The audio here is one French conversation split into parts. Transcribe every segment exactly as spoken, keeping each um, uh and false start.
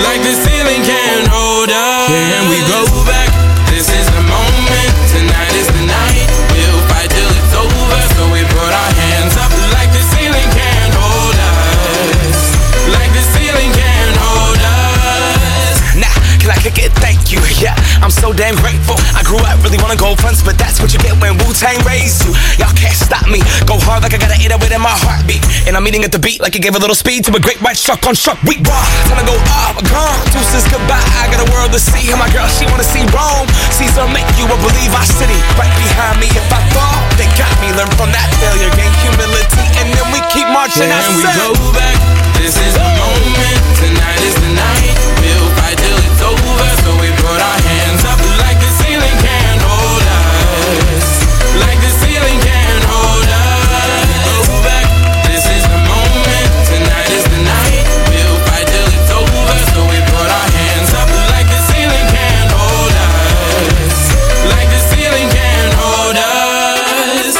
like the ceiling can't hold us. Can we go back? This is the moment. Tonight is the night. We'll fight till it's over. So we put our hands up like the ceiling can't hold us. Like the ceiling can't hold us. Nah, can I kick it? Thank you. Yeah, I'm so damn grateful. I grew up really wanna go fronts, but that's what you get when Wu-Tang raised you. Y'all can't stop me. Go hard like I gotta eat it within my heartbeat. And I'm eating at the beat like it gave a little speed to a great white shark on shark. We raw. Time to go up, gone. Deuces goodbye. I got a world to see. And my girl, she wanna see Rome. Caesar make you a believe our city. Right behind me. If I fall, they got me. Learn from that failure, gain humility, and then we keep marching. Can we go back? This is the moment. Tonight is the night. We'll fight till it's over. So we put our hands up like the ceiling can't hold us. Like the ceiling can't hold us. Go back. This is the moment. Tonight is the night. We'll fight till it's over. So we put our hands up like the ceiling can't hold us. Like the ceiling can't hold us.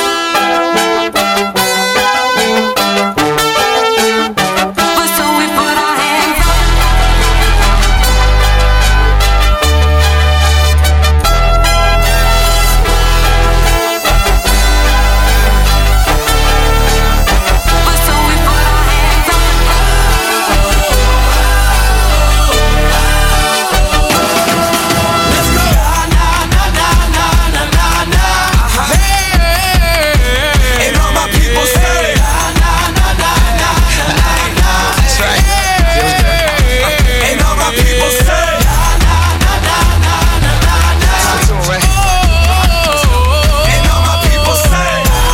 So we put our hands up. So we put our hands up. Let's go. And all my people say, that's right. And all my people say, that's right. And all my people say,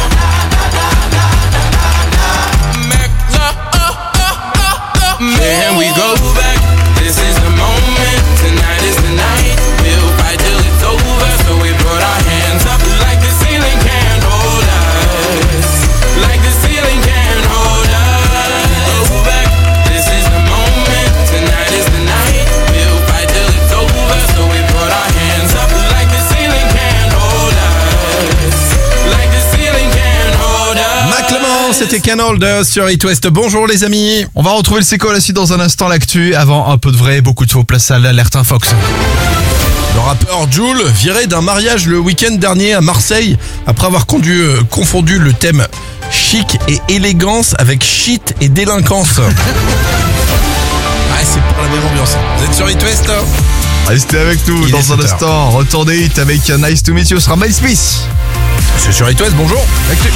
Can we go back? This is the moment. Tonight is the night. We'll fight till it's over. So we put our hands up like the ceiling can't hold us. Like the ceiling can't hold us. Go back. This is the moment. Tonight is the night. We'll fight till it's over. So we put our hands up like the ceiling can't hold us. Like the ceiling can't hold us. Macklemore, c'était Can Hold Us sur It West. Bonjour les amis. On va retrouver le C'est quoi la suite dans un instant, l'actu. Avant, un peu de vrai, beaucoup de faux, place à l'alerte Infox. Le rappeur Jul, viré d'un mariage le week-end dernier à Marseille, après avoir conduit, euh, confondu le thème chic et élégance avec shit et délinquance. Ouais, c'est pour la même ambiance. Vous êtes sur It West hein. Restez avec nous Il est dans un sept heures. instant. Retour des hits avec Nice to Meet You, ce sera Miles Smith. C'est sur It West, bonjour. Actu.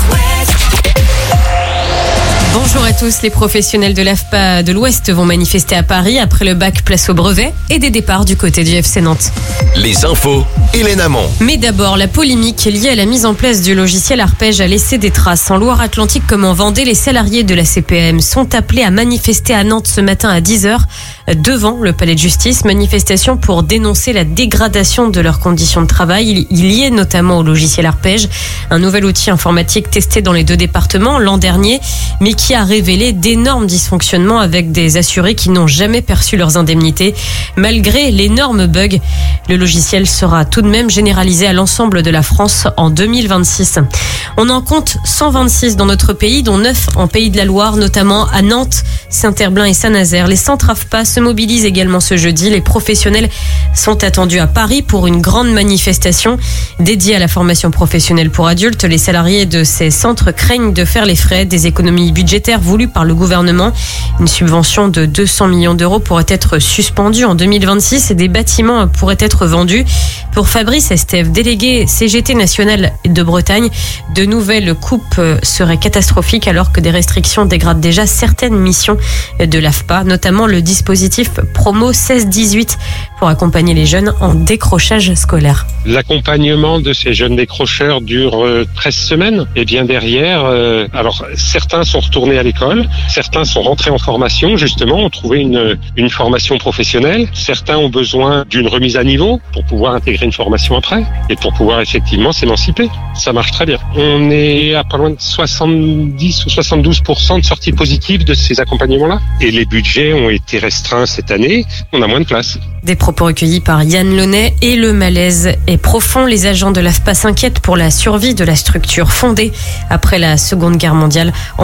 Bonjour à tous, les professionnels de l'A F P A de l'Ouest vont manifester à Paris après le bac place au brevet et des départs du côté du F C Nantes. Les infos, Hélène Hamon. Mais d'abord, la polémique liée à la mise en place du logiciel Arpège a laissé des traces. En Loire-Atlantique comme en Vendée, les salariés de la C P A M sont appelés à manifester à Nantes ce matin à dix heures devant le palais de justice. Manifestation pour dénoncer la dégradation de leurs conditions de travail liées notamment au logiciel Arpège, un nouvel outil informatique testé dans les deux départements l'an dernier, mais qui a révélé d'énormes dysfonctionnements avec des assurés qui n'ont jamais perçu leurs indemnités. Malgré l'énorme bug, le logiciel sera tout de même généralisé à l'ensemble de la France en deux mille vingt-six. On en compte cent vingt-six dans notre pays, dont neuf en Pays de la Loire, notamment à Nantes, Saint-Herblain et Saint-Nazaire. Les centres A F P A se mobilisent également ce jeudi. Les professionnels sont attendus à Paris pour une grande manifestation dédiée à la formation professionnelle pour adultes. Les salariés de ces centres craignent de faire les frais des économies budgétaires voulues par le gouvernement. Une subvention de deux cents millions d'euros pourrait être suspendue en deux mille vingt-six et des bâtiments pourraient être vendus. Pour Fabrice Estève, délégué C G T national de Bretagne, de nouvelles coupes seraient catastrophiques alors que des restrictions dégradent déjà certaines missions de l'A F P A, notamment le dispositif promo seize dix-huit pour accompagner les jeunes en décrochage scolaire. L'accompagnement de ces jeunes décrocheurs dure euh, treize semaines. Et bien derrière, euh, alors certains sont retournés à l'école, certains sont rentrés en formation, justement, ont trouvé une, une formation professionnelle. Certains ont besoin d'une remise à niveau pour pouvoir intégrer une formation après et pour pouvoir effectivement s'émanciper. Ça marche très bien. On est à pas loin de soixante-dix ou soixante-douze pour cent de sorties positives de ces accompagnements-là. Et les budgets ont été restreints cette année. On a moins de place. Des propos recueillis par Yann Launay et le malaise est profond. Les agents de l'A F P A s'inquiètent pour la survie de la structure fondée après la Seconde Guerre mondiale en quinze ans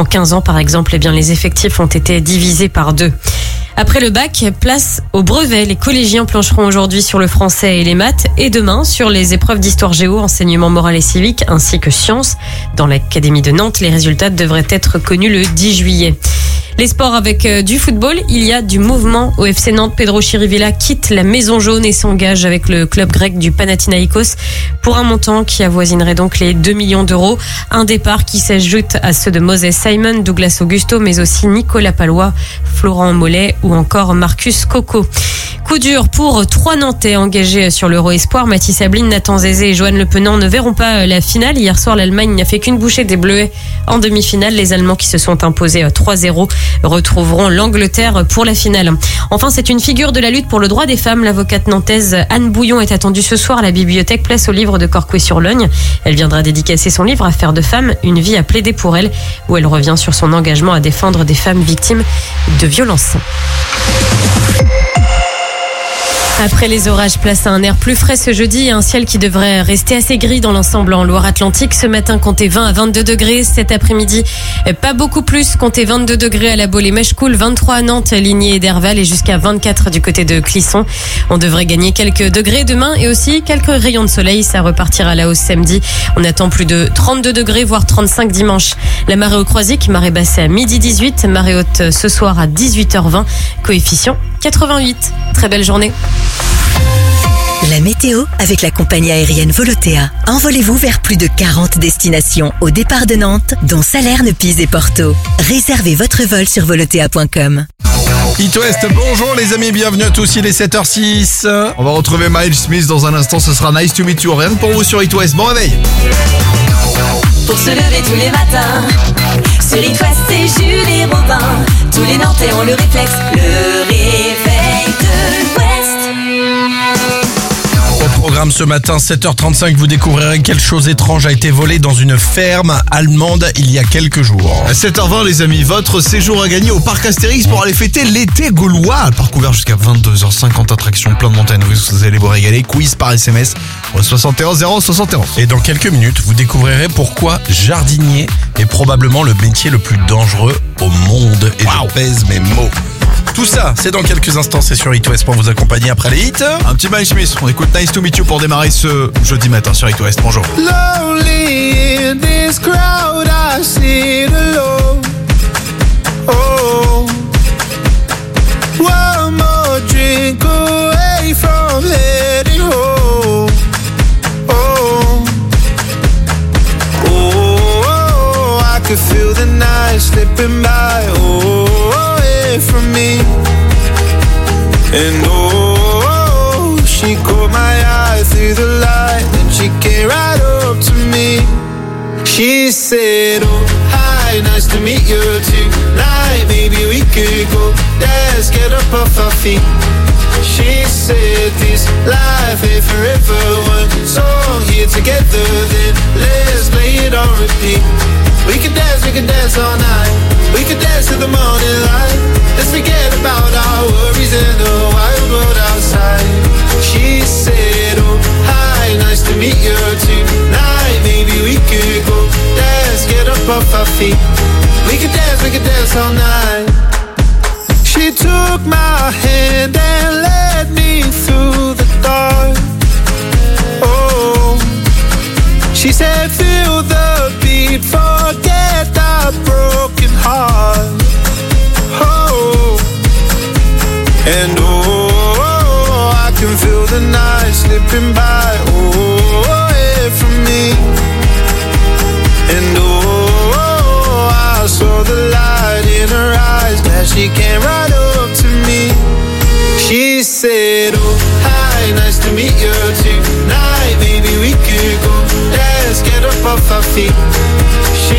par exemple, eh bien, les effectifs ont été divisés par deux. Après le bac, place au brevet. Les collégiens plancheront aujourd'hui sur le français et les maths et demain sur les épreuves d'histoire géo, enseignement moral et civique ainsi que sciences. Dans l'académie de Nantes, les résultats devraient être connus le dix juillet. Les sports avec euh, du football, il y a du mouvement au F C Nantes. Pedro Chirivella quitte la Maison Jaune et s'engage avec le club grec du Panathinaïkos pour un montant qui avoisinerait donc les deux millions d'euros. Un départ qui s'ajoute à ceux de Moses Simon, Douglas Augusto, mais aussi Nicolas Palois, Florent Mollet ou encore Marcus Coco. Coup dur pour trois Nantais engagés sur l'Euro Espoir. Mathis Sabline, Nathan Zézé et Johan Le Penant ne verront pas la finale. Hier soir, l'Allemagne n'a fait qu'une bouchée des Bleuets en demi-finale. Les Allemands qui se sont imposés trois zéro retrouveront l'Angleterre pour la finale. Enfin, c'est une figure de la lutte pour le droit des femmes. L'avocate nantaise Anne Bouillon est attendue ce soir à la bibliothèque Place au livre de Corcouët-sur-Logne. Elle viendra dédicacer son livre Affaires de femmes, une vie à plaider pour elle, où elle revient sur son engagement à défendre des femmes victimes de violences. Après les orages, place à un air plus frais ce jeudi et un ciel qui devrait rester assez gris dans l'ensemble en Loire-Atlantique. Ce matin, comptez vingt à vingt-deux degrés. Cet après-midi, pas beaucoup plus. Comptez vingt-deux degrés à la Baule-et-Machecoul, vingt-trois à Nantes, Ligné et Derval et jusqu'à vingt-quatre du côté de Clisson. On devrait gagner quelques degrés demain et aussi quelques rayons de soleil. Ça repartira à la hausse samedi. On attend plus de trente-deux degrés, voire trente-cinq dimanche. La marée au Croisic, marée basse à midi dix-huit, marée haute ce soir à dix-huit heures vingt, coefficient quatre-vingt-huit. Très belle journée. La météo avec la compagnie aérienne Volotea. Envolez-vous vers plus de quarante destinations au départ de Nantes, dont Salerne, Pise et Porto. Réservez votre vol sur volotea point com. It West, bonjour les amis, bienvenue à tous, il est sept heures six. On va retrouver Miles Smith dans un instant, ce sera Nice to Meet You. Rien que pour vous sur It West, bon réveil. Pour se lever tous les matins, sur It West, c'est Jules et Robin. Tous les Nantais ont le réflexe, le réveil de l'Ouest. Au programme ce matin, sept heures trente-cinq, vous découvrirez quelle chose étrange a été volée dans une ferme allemande il y a quelques jours. À sept heures vingt les amis, votre séjour à gagner au parc Astérix pour aller fêter l'été gaulois. Le parc ouvert jusqu'à vingt-deux heures cinquante, attractions, plein de montagnes russes, vous allez vous régaler. Quiz par S M S au soixante et onze zéro soixante et onze. Et dans quelques minutes, vous découvrirez pourquoi jardinier est probablement le métier le plus dangereux au monde. Et wow. Je pèse mes mots. Tout ça, c'est dans quelques instants, c'est sur It West pour vous accompagner après les hits. Un petit Miles Smith, on écoute Nice to Meet You pour démarrer ce jeudi matin sur It West. Bonjour. Lonely in this crowd, I sit alone. Oh, one more drink away from heading home. Oh, oh, I could feel the night slipping by. Oh, from me, and oh, she caught my eye through the light, and she came right up to me. She said, oh, hi, nice to meet you tonight. Maybe we could go dance, get up off our feet. She said, this life ain't forever. One song here together, then let's play it on repeat. We can dance, we can dance all night. We can dance to the morning light. Let's forget about our worries and the wild world outside. She said, oh, hi, nice to meet you tonight. Maybe we could go dance, get up off our feet. We could dance, we could dance all night. She took my hand and led me through the dark. Oh, she said, feel the beat, forget the broken heart. Oh, and oh, I can feel the night slipping by. Oh, away from me. And oh, I saw the light in her eyes as she came right up to me. She said, oh, hi, nice to meet you tonight. Maybe we could go dance, get up off our feet. She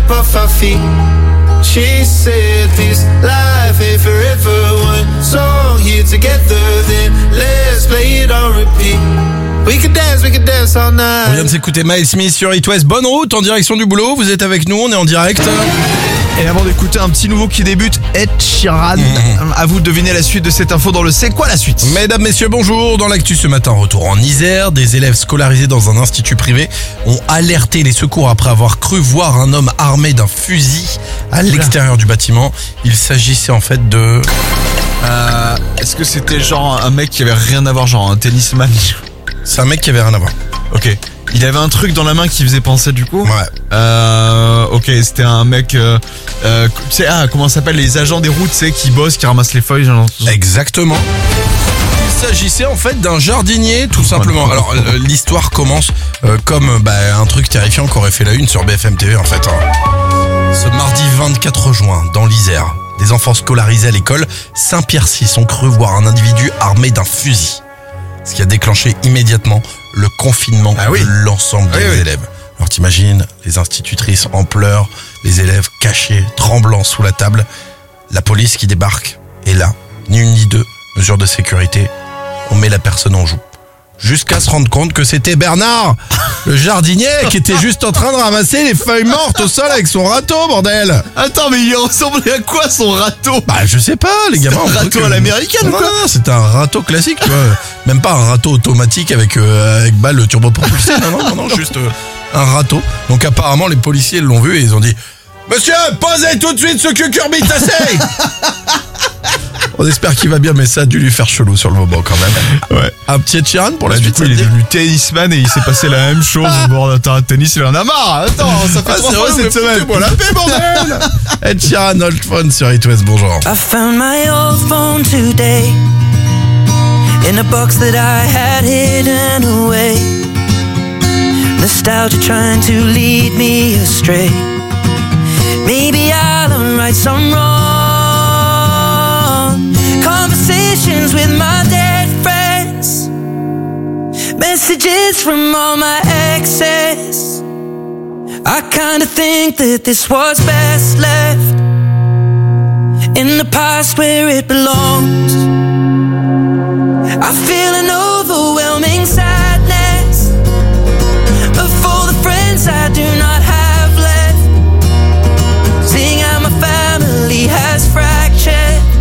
step off our feet. She said this life ain't forever. One song here together, then let's play it on repeat. We can dance, we can dance all night. On vient de s'écouter Miles Smith sur It West. Bonne route en direction du boulot. Vous êtes avec nous, on est en direct. Et avant d'écouter un petit nouveau qui débute, Ed Sheeran. Mmh. À vous de deviner la suite de cette info dans le C'est quoi la suite? Mesdames, messieurs, bonjour. Dans l'actu ce matin, retour en Isère. Des élèves scolarisés dans un institut privé ont alerté les secours après avoir cru voir un homme armé d'un fusil à l'extérieur du bâtiment. Il s'agissait en fait de... Euh, est-ce que c'était genre un mec qui avait rien à voir, genre un tennisman? C'est un mec qui avait rien à voir. Ok. Il avait un truc dans la main qui faisait penser du coup. Ouais. Euh, ok, c'était un mec. Euh, euh, tu sais, ah, comment ça s'appelle, les agents des routes, tu sais, qui bossent, qui ramassent les feuilles. Genre... Exactement. Il s'agissait en fait d'un jardinier, tout simplement. Alors euh, l'histoire commence euh, comme bah, un truc terrifiant qu'aurait fait la une sur B F M T V en fait. Hein. Ce mardi vingt-quatre juin, dans l'Isère, des enfants scolarisés à l'école Saint-Pierre-six ont cru voir un individu armé d'un fusil. Ce qui a déclenché immédiatement le confinement ah oui. de l'ensemble des ah oui, élèves. Alors t'imagines, les institutrices en pleurs, les élèves cachés, tremblants sous la table, la police qui débarque, et là, ni une ni deux, mesures de sécurité, on met la personne en joue. Jusqu'à se rendre compte que c'était Bernard, le jardinier, qui était juste en train de ramasser les feuilles mortes au sol avec son râteau, bordel. Attends, mais il ressemblait à quoi son râteau? Bah je sais pas, les gamins. Un râteau à l'américaine ou non, quoi? non, c'est un râteau classique, tu vois. Même pas un râteau automatique avec euh, avec balle turbopropulsée. Non, non, non, non, juste euh, un râteau. Donc apparemment les policiers l'ont vu et ils ont dit: Monsieur, posez tout de suite ce cucurbitacé. On espère qu'il va bien, mais ça a dû lui faire chelou sur le moment quand même. Ouais. Un petit Ed Sheeran pour la bah, suite. Du coup, il est devenu tennisman et il s'est passé la même chose au bord d'un terrain de tennis. Il en a marre. Attends, ça fait ah, trois fois cette semaine. Bon, la paix, bordel. Ed Sheeran, Old Phone sur It West, bonjour. I found my old phone today in a box that I had hidden away. Nostalgia trying to lead me astray. Maybe I'll unwrite some wrong conversations with my dead friends, messages from all my exes. I kinda think that this was best left in the past where it belongs. I feel an overwhelming sadness of all the friends I do not have left, seeing how my family has fractured.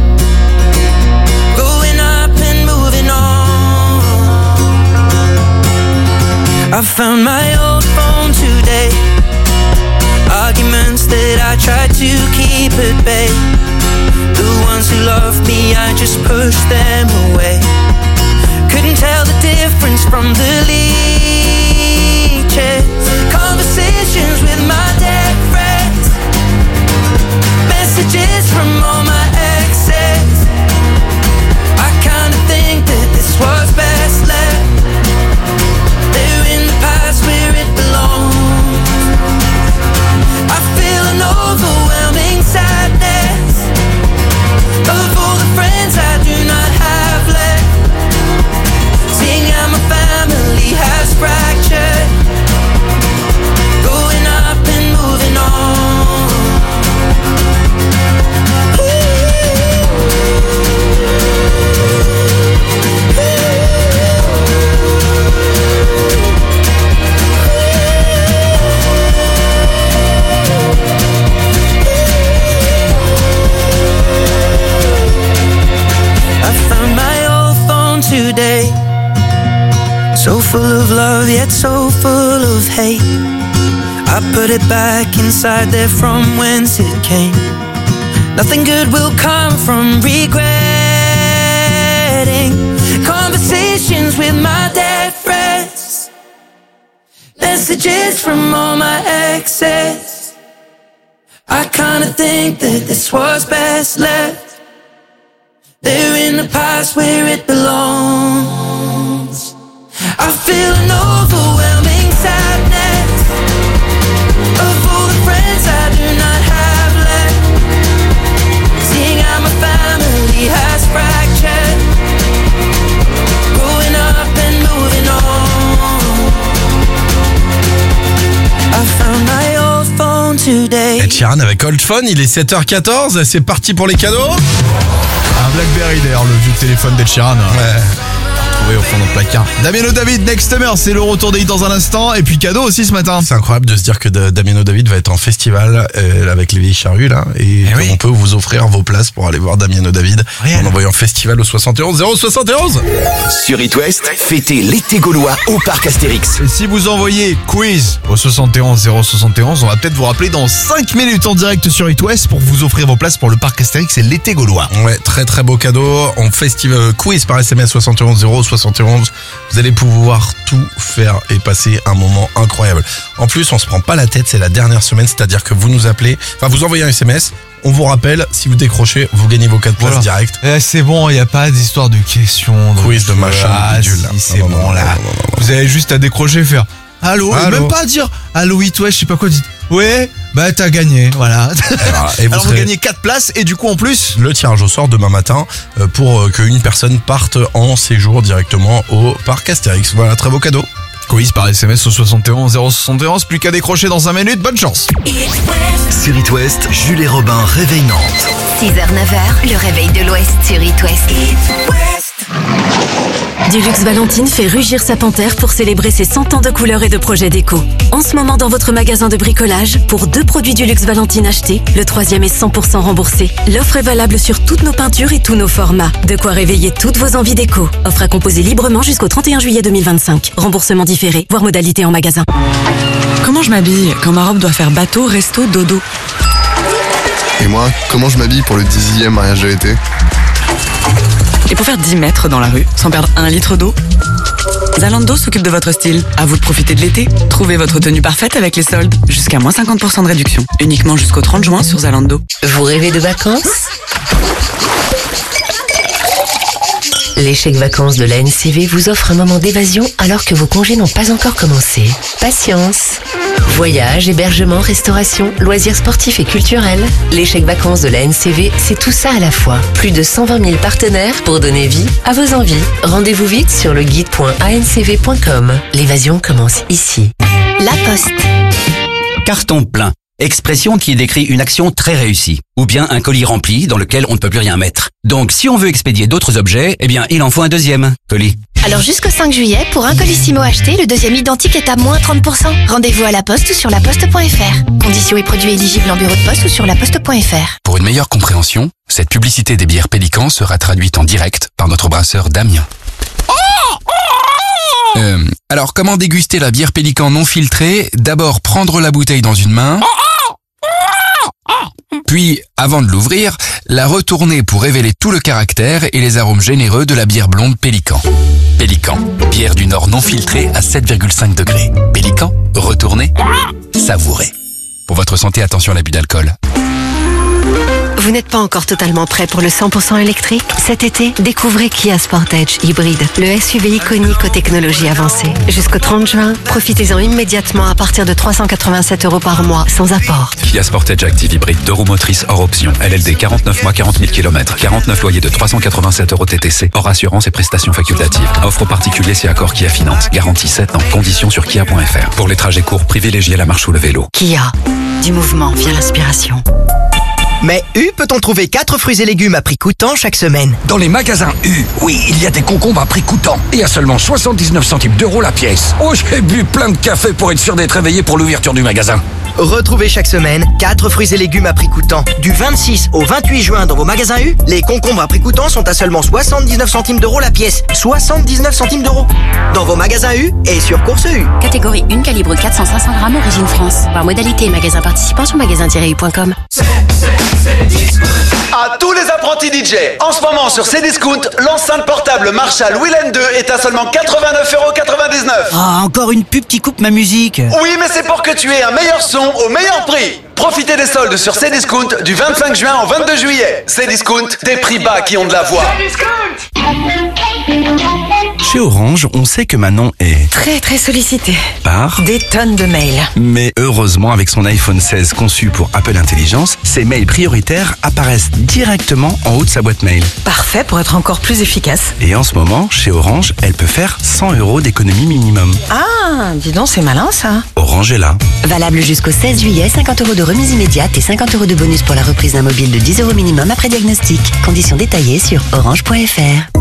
I found my old phone today. Arguments that I tried to keep at bay. The ones who loved me, I just pushed them away. Couldn't tell the difference from the leeches. Conversations with my dead friends, messages from all my exes. I kinda think that this was best left where it belongs. I feel an overwhelming sadness of all the friends I do not have left, seeing how my family has fractured, going up and moving on. Today, so full of love yet so full of hate. I put it back inside there from whence it came. Nothing good will come from regretting conversations with my dead friends, messages from all my exes. I kinda think that this was best left there in the past where it belongs. I feel an overwhelming sadness of all the friends I do not have left, seeing how my family has fractured, growing up and moving on. I found my old phone today. Sheeran avec Old Phone. Il est sept heures quatorze. C'est parti pour les cadeaux. Un Blackberry d'ailleurs, le vieux téléphone d'Ed Sheeran. Ouais. Oui, au fond de notre placard. Damiano David, Next Summer, c'est le retour des hits dans un instant. Et puis cadeau aussi ce matin. C'est incroyable de se dire que de- Damiano David va être en festival euh, avec les vieilles charrues là. Et Eh qu'on oui. peut vous offrir vos places pour aller voir Damiano David Réel. en envoyant festival au soixante et onze zéro soixante et onze. Sur It West, fêtez l'été gaulois au parc Astérix. Et si vous envoyez quiz au soixante et onze zéro soixante et onze, on va peut-être vous rappeler dans cinq minutes en direct sur It West pour vous offrir vos places pour le parc Astérix et l'été gaulois. Ouais, très très beau cadeau. En festival euh, quiz par S M S soixante et onze zéro soixante et onze. Vous allez pouvoir tout faire et passer un moment incroyable. En plus, on se prend pas la tête, c'est la dernière semaine, c'est-à-dire que vous nous appelez, enfin vous envoyez un S M S, on vous rappelle, si vous décrochez, vous gagnez vos quatre places Voilà. direct. Eh, c'est bon, il n'y a pas d'histoire de questions. de Quiz, de machin, de Ah, bidule, là. si, c'est Non, non, bon non, là. non, non, non, non. Vous avez juste à décrocher et faire allô, et Allô. même pas à dire allô It West, je sais pas quoi, dites ouais, bah t'as gagné, voilà. Voilà. Et vous Alors vous serez- gagnez quatre places et du coup en plus, le tirage au sort demain matin euh, pour euh, qu'une personne parte en séjour directement au parc Astérix. Voilà, très beau cadeau. quiz par S M S au soixante et onze zéro soixante et onze, plus qu'à décrocher dans un minute, bonne chance. Sur It West, Jules et Robin réveillent Nantes. six heures neuf heures, le réveil de l'Ouest sur It West. Dulux Valentine fait rugir sa panthère pour célébrer ses cent ans de couleurs et de projets déco. En ce moment dans votre magasin de bricolage, pour deux produits Dulux Valentine achetés, le troisième est cent pour cent remboursé. L'offre est valable sur toutes nos peintures et tous nos formats. De quoi réveiller toutes vos envies déco. Offre à composer librement jusqu'au trente et un juillet deux mille vingt-cinq. Remboursement différé, voire modalité en magasin. Comment je m'habille quand ma robe doit faire bateau, resto, dodo? Et moi, comment je m'habille pour le dixième mariage de l'été? Et pour faire dix mètres dans la rue, sans perdre un litre d'eau? Zalando s'occupe de votre style. À vous de profiter de l'été. Trouvez votre tenue parfaite avec les soldes. Jusqu'à moins cinquante pour cent de réduction. Uniquement jusqu'au trente juin sur Zalando. Vous rêvez de vacances? Les chèques vacances de la N C V vous offrent un moment d'évasion alors que vos congés n'ont pas encore commencé. Patience. Voyages, hébergement, restauration, loisirs sportifs et culturels. Les chèques vacances de la N C V, c'est tout ça à la fois. Plus de cent vingt mille partenaires pour donner vie à vos envies. Rendez-vous vite sur le guide point a n c v point com. L'évasion commence ici. La Poste. Carton plein. Expression qui décrit une action très réussie. Ou bien un colis rempli dans lequel on ne peut plus rien mettre. Donc si on veut expédier d'autres objets, eh bien il en faut un deuxième colis. Alors jusqu'au cinq juillet, pour un colissimo acheté, le deuxième identique est à moins trente pour cent. Rendez-vous à la Poste ou sur la poste point f r. Conditions et produits éligibles en bureau de poste ou sur la poste point f r. Pour une meilleure compréhension, cette publicité des bières Pélican sera traduite en direct par notre brasseur Damien. Euh, alors, comment déguster la bière Pélican non filtrée? D'abord, prendre la bouteille dans une main, puis, avant de l'ouvrir, la retourner pour révéler tout le caractère et les arômes généreux de la bière blonde Pélican. Pélican, bière du Nord non filtrée à sept virgule cinq degrés. Pélican, retournez, savourez. Pour votre santé, attention à l'abus d'alcool. Vous n'êtes pas encore totalement prêt pour le cent pour cent électrique? Cet été, découvrez Kia Sportage Hybride, le S U V iconique aux technologies avancées. Jusqu'au trente juin, profitez-en immédiatement à partir de trois cent quatre-vingt-sept euros par mois, sans apport. Kia Sportage Active Hybride, deux roues motrices hors option. L L D quarante-neuf mois, quarante mille kilomètres. quarante-neuf loyers de trois cent quatre-vingt-sept euros T T C, hors assurance et prestations facultatives. Offre particulier si accord Kia Finance. Garantie sept ans. Conditions sur kia point f r. Pour les trajets courts, privilégiez la marche ou le vélo. Kia, du mouvement vient l'inspiration. Mais U peut-on trouver quatre fruits et légumes à prix coûtant chaque semaine? Dans les magasins U, oui, il y a des concombres à prix coûtant et à seulement soixante-dix-neuf centimes d'euros la pièce. Oh, j'ai bu plein de café pour être sûr d'être réveillé pour l'ouverture du magasin. Retrouvez chaque semaine quatre fruits et légumes à prix coûtant. Du vingt-six au vingt-huit juin dans vos magasins U, les concombres à prix coûtant sont à seulement soixante-dix-neuf centimes d'euros la pièce. soixante-dix-neuf centimes d'euros. Dans vos magasins U et sur Course U. Catégorie un, calibre quatre cents à cinq cents grammes, origine France. Voir modalité et magasin participant sur magasin tiret u point com. À tous les apprentis D J, en ce moment sur Cdiscount, l'enceinte portable Marshall Willen deux est à seulement quatre-vingt-neuf euros quatre-vingt-dix-neuf. Ah, encore une pub qui coupe ma musique. Oui, mais c'est pour que tu aies un meilleur son au meilleur prix. Profitez des soldes sur Cdiscount du vingt-cinq juin au vingt-deux juillet. Cdiscount, des prix bas qui ont de la voix. Chez Orange, on sait que Manon est... Très très sollicité. Par Des tonnes de mails. Mais heureusement, avec son iPhone seize conçu pour Apple Intelligence, ses mails prioritaires apparaissent directement en haut de sa boîte mail. Parfait pour être encore plus efficace. Et en ce moment, chez Orange, elle peut faire cent euros d'économie minimum. Ah, dis donc, c'est malin ça. Orange est là. Valable jusqu'au seize juillet, cinquante euros de remise immédiate et cinquante euros de bonus pour la reprise d'un mobile de dix euros minimum après diagnostic. Conditions détaillées sur orange point f r.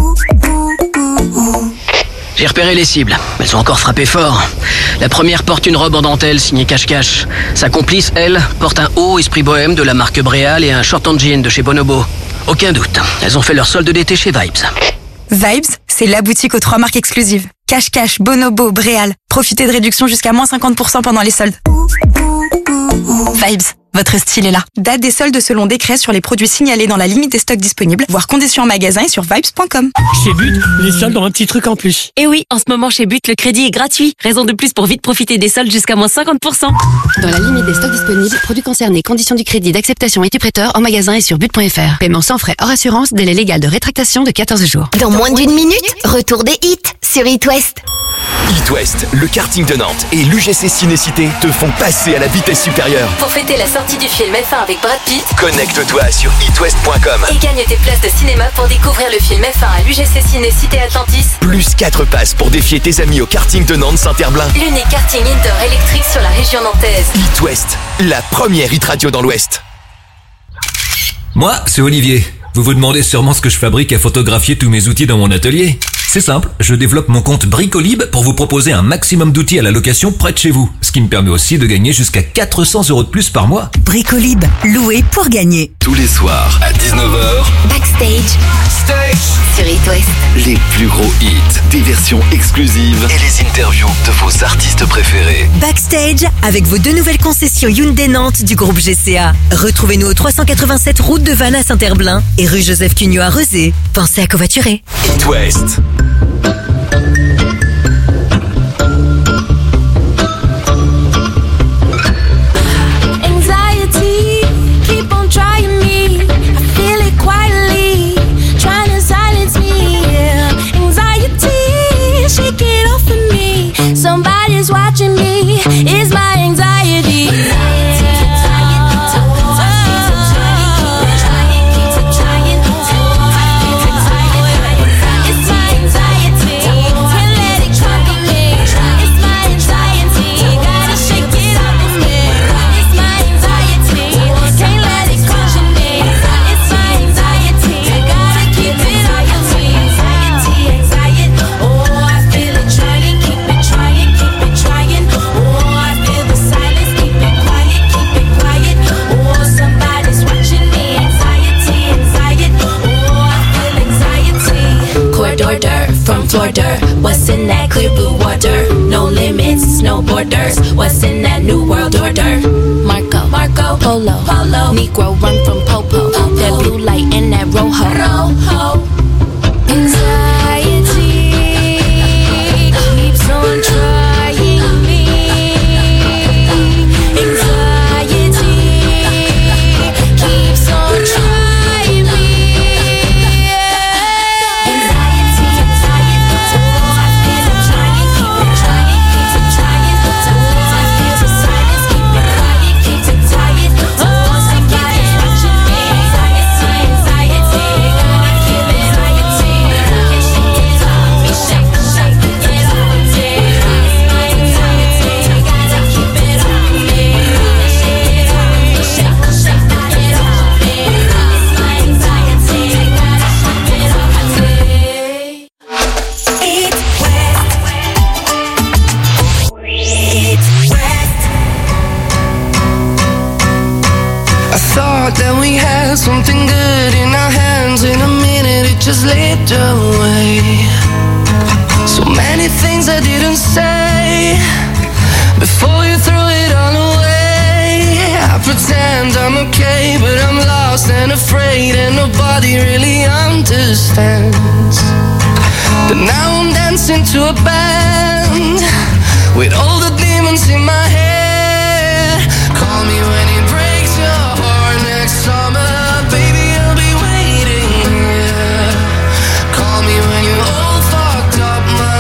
J'ai repéré les cibles. Elles ont encore frappé fort. La première porte une robe en dentelle signée cache-cache. Sa complice, elle, porte un haut esprit bohème de la marque Bréal et un short en jean de chez Bonobo. Aucun doute, elles ont fait leur solde d'été chez Vibes. Vibes, c'est la boutique aux trois marques exclusives. Cache-cache, Bonobo, Bréal. Profitez de réductions jusqu'à moins cinquante pour cent pendant les soldes. Vibes, votre style est là. Date des soldes selon décret sur les produits signalés dans la limite des stocks disponibles, voire conditions en magasin et sur vibes point com. Chez But, les soldes ont un petit truc en plus. Et oui, en ce moment chez But, le crédit est gratuit. Raison de plus pour vite profiter des soldes jusqu'à moins cinquante pour cent. Dans la limite des stocks disponibles, produits concernés, conditions du crédit, d'acceptation et du prêteur en magasin et sur but point f r. Paiement sans frais hors assurance, délai légal de rétractation de quatorze jours. Dans moins d'une minute, retour des hits sur It West. It West, le karting de Nantes et l'U G C Ciné-Cité te font passer à la vitesse supérieure. Pour fêter la sortie du film F un avec Brad Pitt, Connecte-toi sur it west point com et gagne tes places de cinéma pour découvrir le film F un à l'U G C Ciné-Cité Atlantis. Plus quatre passes pour défier tes amis au karting de Nantes Saint-Herblain. L'unique karting indoor électrique sur la région nantaise. It West, la première hit radio dans l'Ouest. Moi, c'est Olivier. Vous vous demandez sûrement ce que je fabrique à photographier tous mes outils dans mon atelier. C'est simple, je développe mon compte Bricolib pour vous proposer un maximum d'outils à la location près de chez vous. Ce qui me permet aussi de gagner jusqu'à quatre cents euros de plus par mois. Bricolib, loué pour gagner. Tous les soirs à dix-neuf heures, Backstage. Sur It West. les plus gros hits, des versions exclusives et les interviews de vos artistes préférés. Backstage avec vos deux nouvelles concessions Hyundai Nantes du groupe G C A. Retrouvez-nous au trois cent quatre-vingt-sept route de Vannes à Saint-Herblain et rue Joseph Cugnot à Rezé. Pensez à covoiturer. It West. Anxiety, keep on trying me. I feel it quietly, trying to silence me. Yeah. Anxiety, shake it off of me. Somebody's watching me. It's my anxiety. From Florida, what's in that clear blue water? No limits, no borders. What's in that new world order? Marco, Marco, Polo, Polo. Negro run from Popo. Popo. That blue light and that rojo. Rojo. Anxiety keeps on trying me. Anxiety keeps on trying me. That we had something good in our hands. In a minute it just slipped away. So many things I didn't say before you threw it all away. I pretend I'm okay, but I'm lost and afraid, and nobody really understands. But now I'm dancing to a band with all the demons in my head. Call me when it breaks your heart next summer, baby, I'll be waiting, yeah. Call me when you're all fucked up, my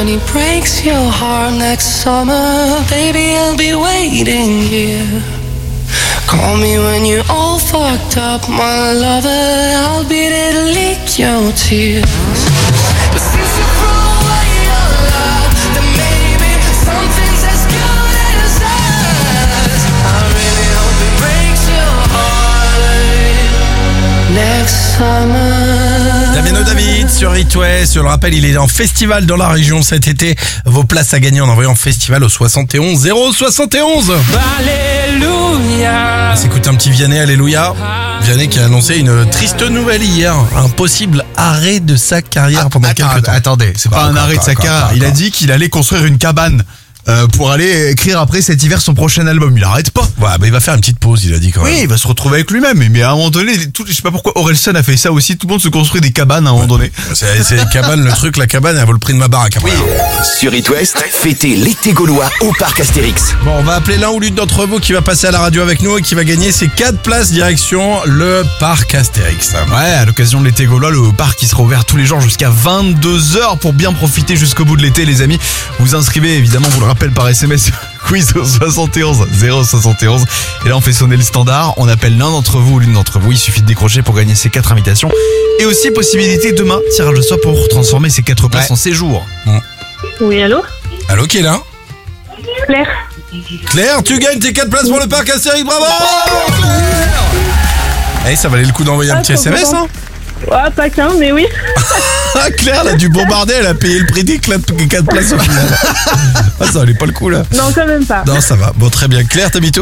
he breaks your heart next summer, baby, I'll be waiting here. Call me when you're all fucked up, my lover, I'll be there to lick your tears. But since you threw away your love, then maybe something's as good as us. I really hope it breaks your heart next summer. Damiano David sur It West. Je le rappelle, il est en festival dans la région cet été. Vos places à gagner en envoyant festival au soixante et onze zéro soixante et onze. Alléluia. On va s'écouter un petit Vianney, Alléluia. Vianney qui a annoncé une triste nouvelle hier. Un possible arrêt de sa carrière ah, pendant attends, quelques temps. Attendez, c'est pas, pas un arrêt de sa carrière. Il a dit qu'il allait construire une cabane. Euh, pour aller écrire après cet hiver son prochain album. Il arrête pas. Ouais, bah il va faire une petite pause, il a dit quand même. Oui, il va se retrouver avec lui-même. Mais à un moment donné, tout, je sais pas pourquoi Orelsan a fait ça aussi. Tout le monde se construit des cabanes à un moment donné. C'est, c'est les cabanes, le truc, la cabane, elle vaut le prix de ma baraque après. Oui. Sur It West, fêtez l'été gaulois au parc Astérix. Bon, on va appeler l'un ou l'une d'entre vous qui va passer à la radio avec nous et qui va gagner ses quatre places direction le parc Astérix. Ouais, à l'occasion de l'été gaulois, le parc qui sera ouvert tous les jours jusqu'à vingt-deux heures pour bien profiter jusqu'au bout de l'été, les amis. Vous inscrivez, évidemment, vous le rappelle par S M S. Quiz au soixante et onze zéro soixante et onze. Et là on fait sonner le standard. On appelle l'un d'entre vous ou l'une d'entre vous. Il suffit de décrocher pour gagner ces quatre invitations. Et aussi possibilité demain, tirage de sort pour transformer ces quatre places ouais. en séjour. Bon. Oui, allô Allô, qui est là? Claire. Claire, tu gagnes tes quatre places pour le parc Astérix. Bravo Claire. Eh, ça valait le coup d'envoyer ah, un petit S M S, hein? Ouais, pas qu'un, mais oui. Claire, elle a dû bombarder, elle a payé le prix des quatre places au final. Ah, ça valait pas le coup là. Non, quand même pas. Non, ça va. Bon, très bien. Claire, t'habites où?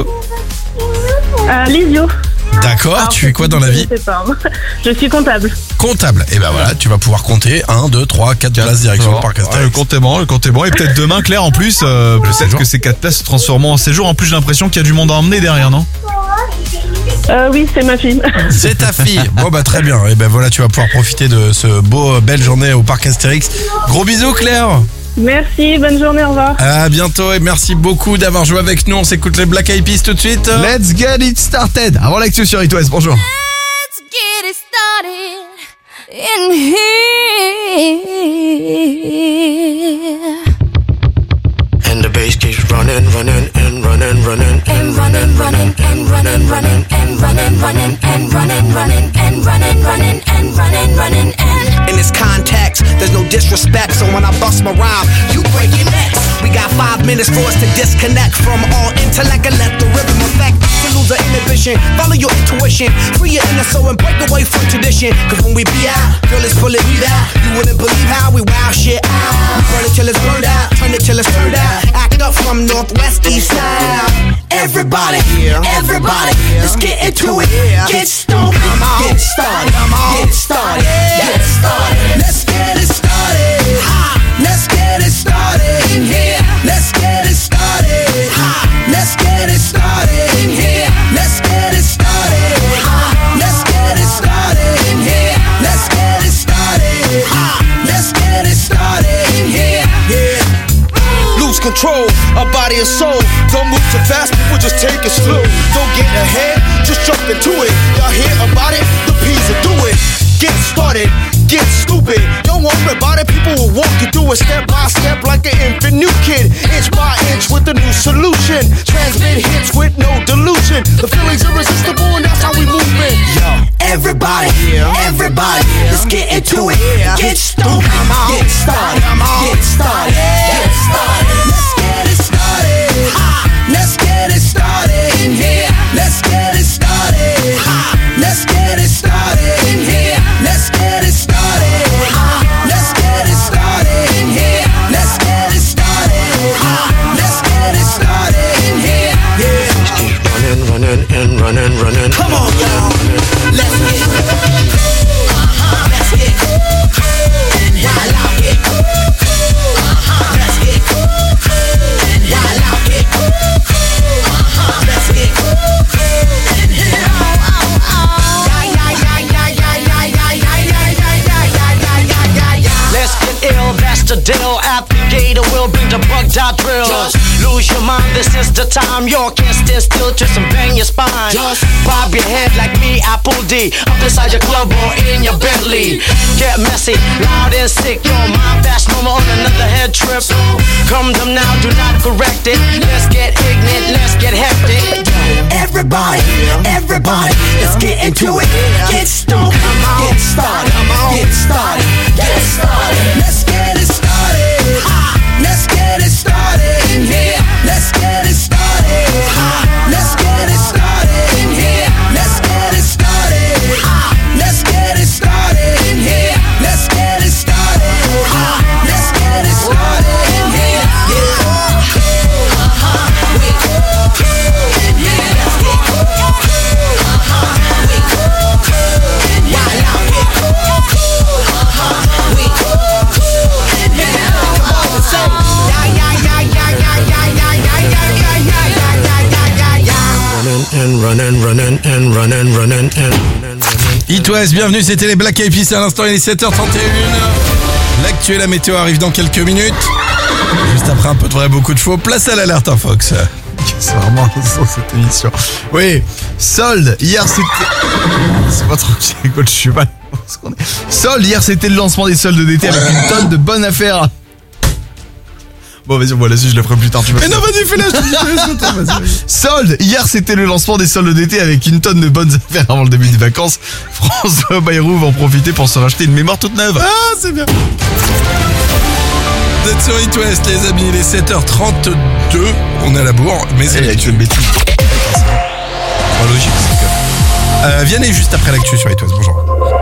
À Lisieux. D'accord, alors, tu fais quoi dans la vie? Je sais pas. Je suis comptable. Comptable. Et ben voilà, tu vas pouvoir compter un, deux, trois, quatre places direction le parc Astérix. Le compte est bon, le compte est bon. Et peut-être demain, Claire, en plus, euh, peut-être que ces quatre places se transformeront en séjour. En plus, j'ai l'impression qu'il y a du monde à emmener derrière, non? Euh, oui, c'est ma fille. C'est ta fille. Bon bah très bien. Et ben voilà, tu vas pouvoir profiter de ce beau belle journée au parc Astérix. Gros bisous Claire. Merci, bonne journée, au revoir. À bientôt et merci beaucoup d'avoir joué avec nous. On s'écoute les Black Eyed Peas tout de suite. Let's get it started. Avant l'actu sur It West, bonjour. Let's get it started in here. And the bass keeps running, running, and running, running, and running, running, and running, running, and running, running, and running, running, and running, running, and running, running, and in this context, there's no disrespect, so when I bust my rhyme, you break your necks. We got five minutes for us to disconnect from all intellect and let the rhythm affect. To lose the inhibition, follow your intuition, free your inner soul and break away from tradition. Cause when we be out, girl, it's pulling me out. You wouldn't believe how we wow shit out. We burn it till it's burned out, turn it till it's turned out. Act up from northwest, east side. Everybody, everybody, let's get into it. Get stoned, get started, get started, get started. Let's get it started. Let's get it started in here. Let's get it started. Let's get it started in here. Let's get it started. Let's get it started in here. Let's get it started. Let's get it started in here. Yeah. Lose control, our body and soul. Don't move too fast, people just take it slow. Don't get ahead, just jump into it. Y'all hear about it? The P's will do it. Get started, get stupid. Don't worry about it, people will walk you through it step by step like an infant new kid. Inch by inch with a new solution. Transmit hits with no delusion. The feeling's irresistible and that's how we move it. Yo, everybody, everybody, let's get into it. Get stoked, get started, get started, get started. Let's get it started. Let's get it started in here. Let's get it started. Let's get it started in here. Let's get it started. Let's get it started in here. Let's get it started. Let's get it started in here. Yeah. Keep running, running, and running, running. Come on, y'all. Let's get it. Uh-huh. Let's get it. And while I get it. Uh-huh. Let's get it. And while I get it. Uh-huh. Let's get it. And here. Let's get ill, that's the deal. Applicator will bring the bug dot drill. Just lose your mind, this is the time. You can't stand still, twist and bang your spine. Just bob your head like me, Apple D. Up inside your club or in your Bentley. Get messy, loud and sick. Your mind fast, no more on another head trip. triple. Come them now, do not correct it. Let's get ignorant, let's get hectic. Everybody, everybody, let's get into it. Get stoned, get started, get started, get started. Let's get it started. Let's get it started in here. Let's get it started. Let's get it started in here. Let's get it started. Let's get it started in here. Let's get it started. Let's get it started in here. And running, running, and running, running, and running. It West, bienvenue, c'était les Black Eyed Peas. À l'instant, il est sept heures trente et un. L'actu et la météo arrivent dans quelques minutes. Juste après un peu de vrai, beaucoup de faux. Place à l'alerte, hein, Fox. C'est vraiment un cette émission. Oui, solde. Hier, c'était... C'est pas trop que j'ai rigole, je suis mal. Solde, hier, c'était le lancement des soldes d'été avec une tonne de bonnes affaires. Bon, vas-y, bon, là-dessus, je le ferai plus tard. Tu Mais non, vas-y, fais-la, je te dis, vas-y, vas-y. Solde. Hier, c'était le lancement des soldes d'été avec une tonne de bonnes affaires avant le début des vacances. François Bayrou va en profiter pour se racheter une mémoire toute neuve. Ah, c'est bien. Vous êtes sur It West, les amis, il est sept heures trente-deux. On est à la bourre, mais c'est l'actu. une bêtise. Pas logique, c'est que... Euh, Vianney, juste après l'actu sur It West, bonjour.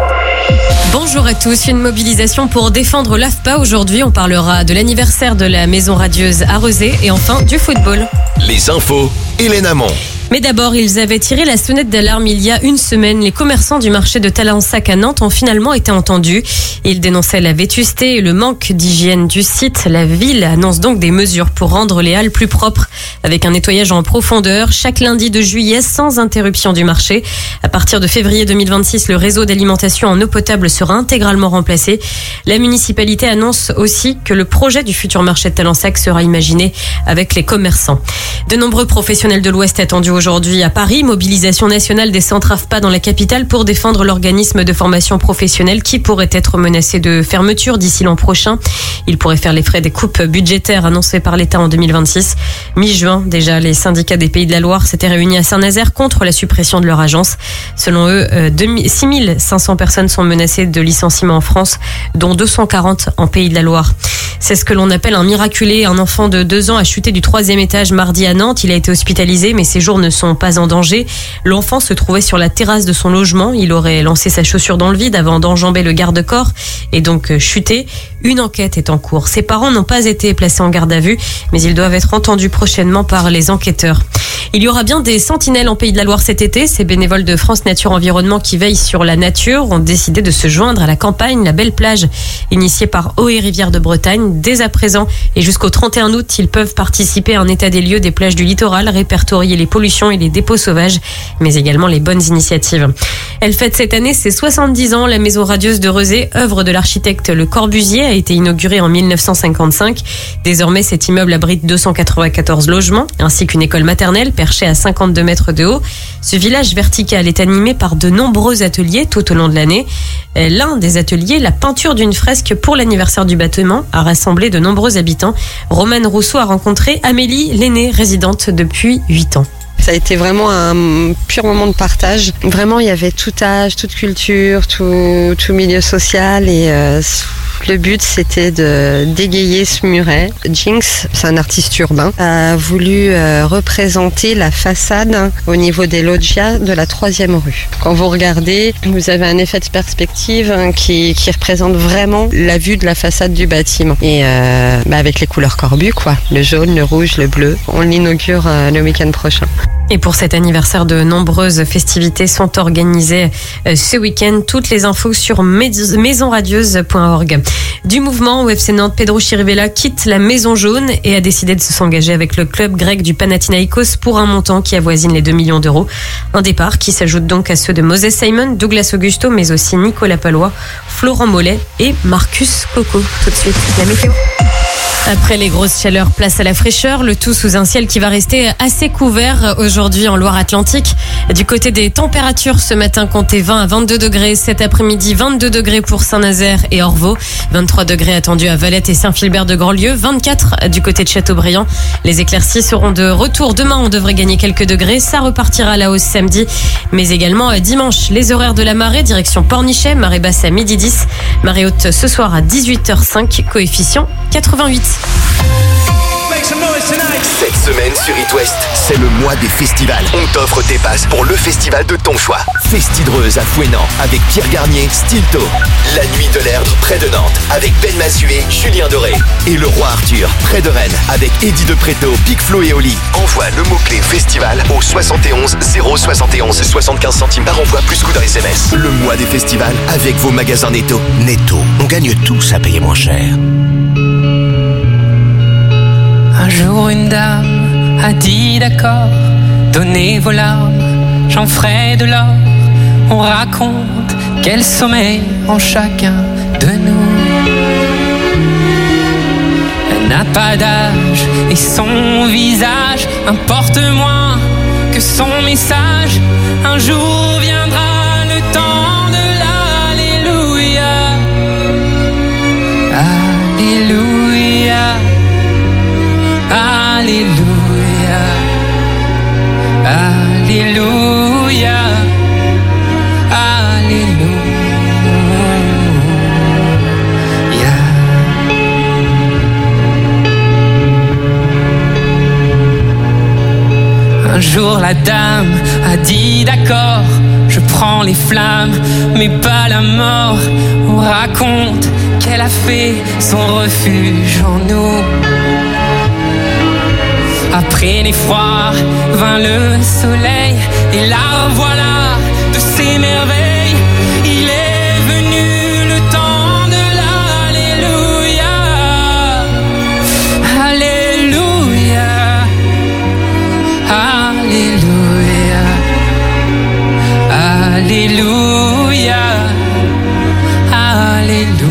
Bonjour à tous, une mobilisation pour défendre l'A F P A aujourd'hui. On parlera de l'anniversaire de la maison radieuse à Rezé et enfin du football. Les infos, Hélène Hamon. Mais d'abord, ils avaient tiré la sonnette d'alarme il y a une semaine. Les commerçants du marché de Talensac à Nantes ont finalement été entendus. Ils dénonçaient la vétusté et le manque d'hygiène du site. La ville annonce donc des mesures pour rendre les halles plus propres, avec un nettoyage en profondeur chaque lundi de juillet sans interruption du marché. À partir de février deux mille vingt-six, le réseau d'alimentation en eau potable sera intégralement remplacé. La municipalité annonce aussi que le projet du futur marché de Talensac sera imaginé avec les commerçants. De nombreux professionnels de l'Ouest attendus aujourd'hui à Paris. Mobilisation nationale des centres A F P A dans la capitale pour défendre l'organisme de formation professionnelle qui pourrait être menacé de fermeture d'ici l'an prochain. Il pourrait faire les frais des coupes budgétaires annoncées par l'État en deux mille vingt-six. Mi-juin, déjà, les syndicats des Pays de la Loire s'étaient réunis à Saint-Nazaire contre la suppression de leur agence. Selon eux, six mille cinq cents personnes sont menacées de licenciement en France, dont deux cent quarante en Pays de la Loire. C'est ce que l'on appelle un miraculé. Un enfant de deux ans a chuté du troisième étage mardi à Nantes. Il a été hospitalisé, mais ses jours ne sont pas en danger. L'enfant se trouvait sur la terrasse de son logement. Il aurait lancé sa chaussure dans le vide avant d'enjamber le garde-corps et donc chuté. Une enquête est en cours. Ses parents n'ont pas été placés en garde à vue, mais ils doivent être entendus prochainement par les enquêteurs. Il y aura bien des sentinelles en Pays de la Loire cet été. Ces bénévoles de France Nature Environnement qui veillent sur la nature ont décidé de se joindre à la campagne La Belle Plage, initiée par Eau et Rivière de Bretagne. Dès à présent et jusqu'au trente et un août, ils peuvent participer à un état des lieux des plages du littoral, répertorier les pollutions et les dépôts sauvages, mais également les bonnes initiatives. Elle fête cette année ses soixante-dix ans. La maison radieuse de Rezé, œuvre de l'architecte Le Corbusier, a été inaugurée en mille neuf cent cinquante-cinq. Désormais, cet immeuble abrite deux cent quatre-vingt-quatorze logements, ainsi qu'une école maternelle perchée à cinquante-deux mètres de haut. Ce village vertical est animé par de nombreux ateliers tout au long de l'année. L'un des ateliers, la peinture d'une fresque pour l'anniversaire du bâtiment, a rassemblé de nombreux habitants. Romane Rousseau a rencontré Amélie, l'aînée, résidente depuis huit ans. Ça a été vraiment un pur moment de partage. Vraiment, il y avait tout âge, toute culture, tout, tout milieu social et euh, le but c'était de dégayer ce muret. Jinx, c'est un artiste urbain, a voulu euh, représenter la façade au niveau des loggias de la troisième rue. Quand vous regardez, vous avez un effet de perspective hein, qui, qui représente vraiment la vue de la façade du bâtiment. Et euh, bah avec les couleurs Corbu, quoi. Le jaune, le rouge, le bleu. On l'inaugure euh, le week-end prochain. Et pour cet anniversaire, de nombreuses festivités sont organisées ce week-end. Toutes les infos sur maison radieuse point org. Du mouvement, au F C Nantes, Pedro Chirivella quitte la Maison Jaune et a décidé de s'engager avec le club grec du Panathinaïkos pour un montant qui avoisine les deux millions d'euros. Un départ qui s'ajoute donc à ceux de Moses Simon, Douglas Augusto, mais aussi Nicolas Palois, Florent Mollet et Marcus Coco. Tout de suite, la météo. Après les grosses chaleurs, place à la fraîcheur, le tout sous un ciel qui va rester assez couvert aujourd'hui en Loire-Atlantique. Du côté des températures, ce matin, comptez vingt à vingt-deux degrés. Cet après-midi, vingt-deux degrés pour Saint-Nazaire et Orvaux. vingt-trois degrés attendus à Valette et Saint-Philbert de Grandlieu. vingt-quatre du côté de Châteaubriand. Les éclaircies seront de retour. Demain, on devrait gagner quelques degrés. Ça repartira à la hausse samedi. Mais également dimanche, les horaires de la marée, direction Pornichet, marée basse à midi dix. Marée haute ce soir à dix-huit heures cinq, coefficient quatre-vingt-huit. Cette semaine sur It West, c'est le mois des festivals. On t'offre tes passes pour le festival de ton choix. Festidreuse à Fouesnant avec Pierre Garnier, Stilto. La nuit de l'Erdre près de Nantes avec Ben Massuet, Julien Doré. Et le roi Arthur près de Rennes avec Eddie de Préto, Big Flo et Oli. Envoie le mot-clé festival au soixante et onze zéro soixante et onze soixante-quinze centimes par envoi plus coût d'un S M S. Le mois des festivals avec vos magasins Netto. Netto, on gagne tous à payer moins cher. Un jour une dame a dit d'accord, donnez vos larmes, j'en ferai de l'or. On raconte quel sommeil en chacun de nous. Elle n'a pas d'âge et son visage importe moins que son message. Un jour viendra le temps de l'Alléluia. Alléluia. Alléluia, Alléluia, Alléluia. Un jour la dame a dit d'accord, je prends les flammes, mais pas la mort. On raconte qu'elle a fait son refuge en nous. Après l'effroi vint le soleil, et la voilà de ses merveilles. Il est venu le temps de l'Alléluia. Alléluia. Alléluia. Alléluia. Alléluia.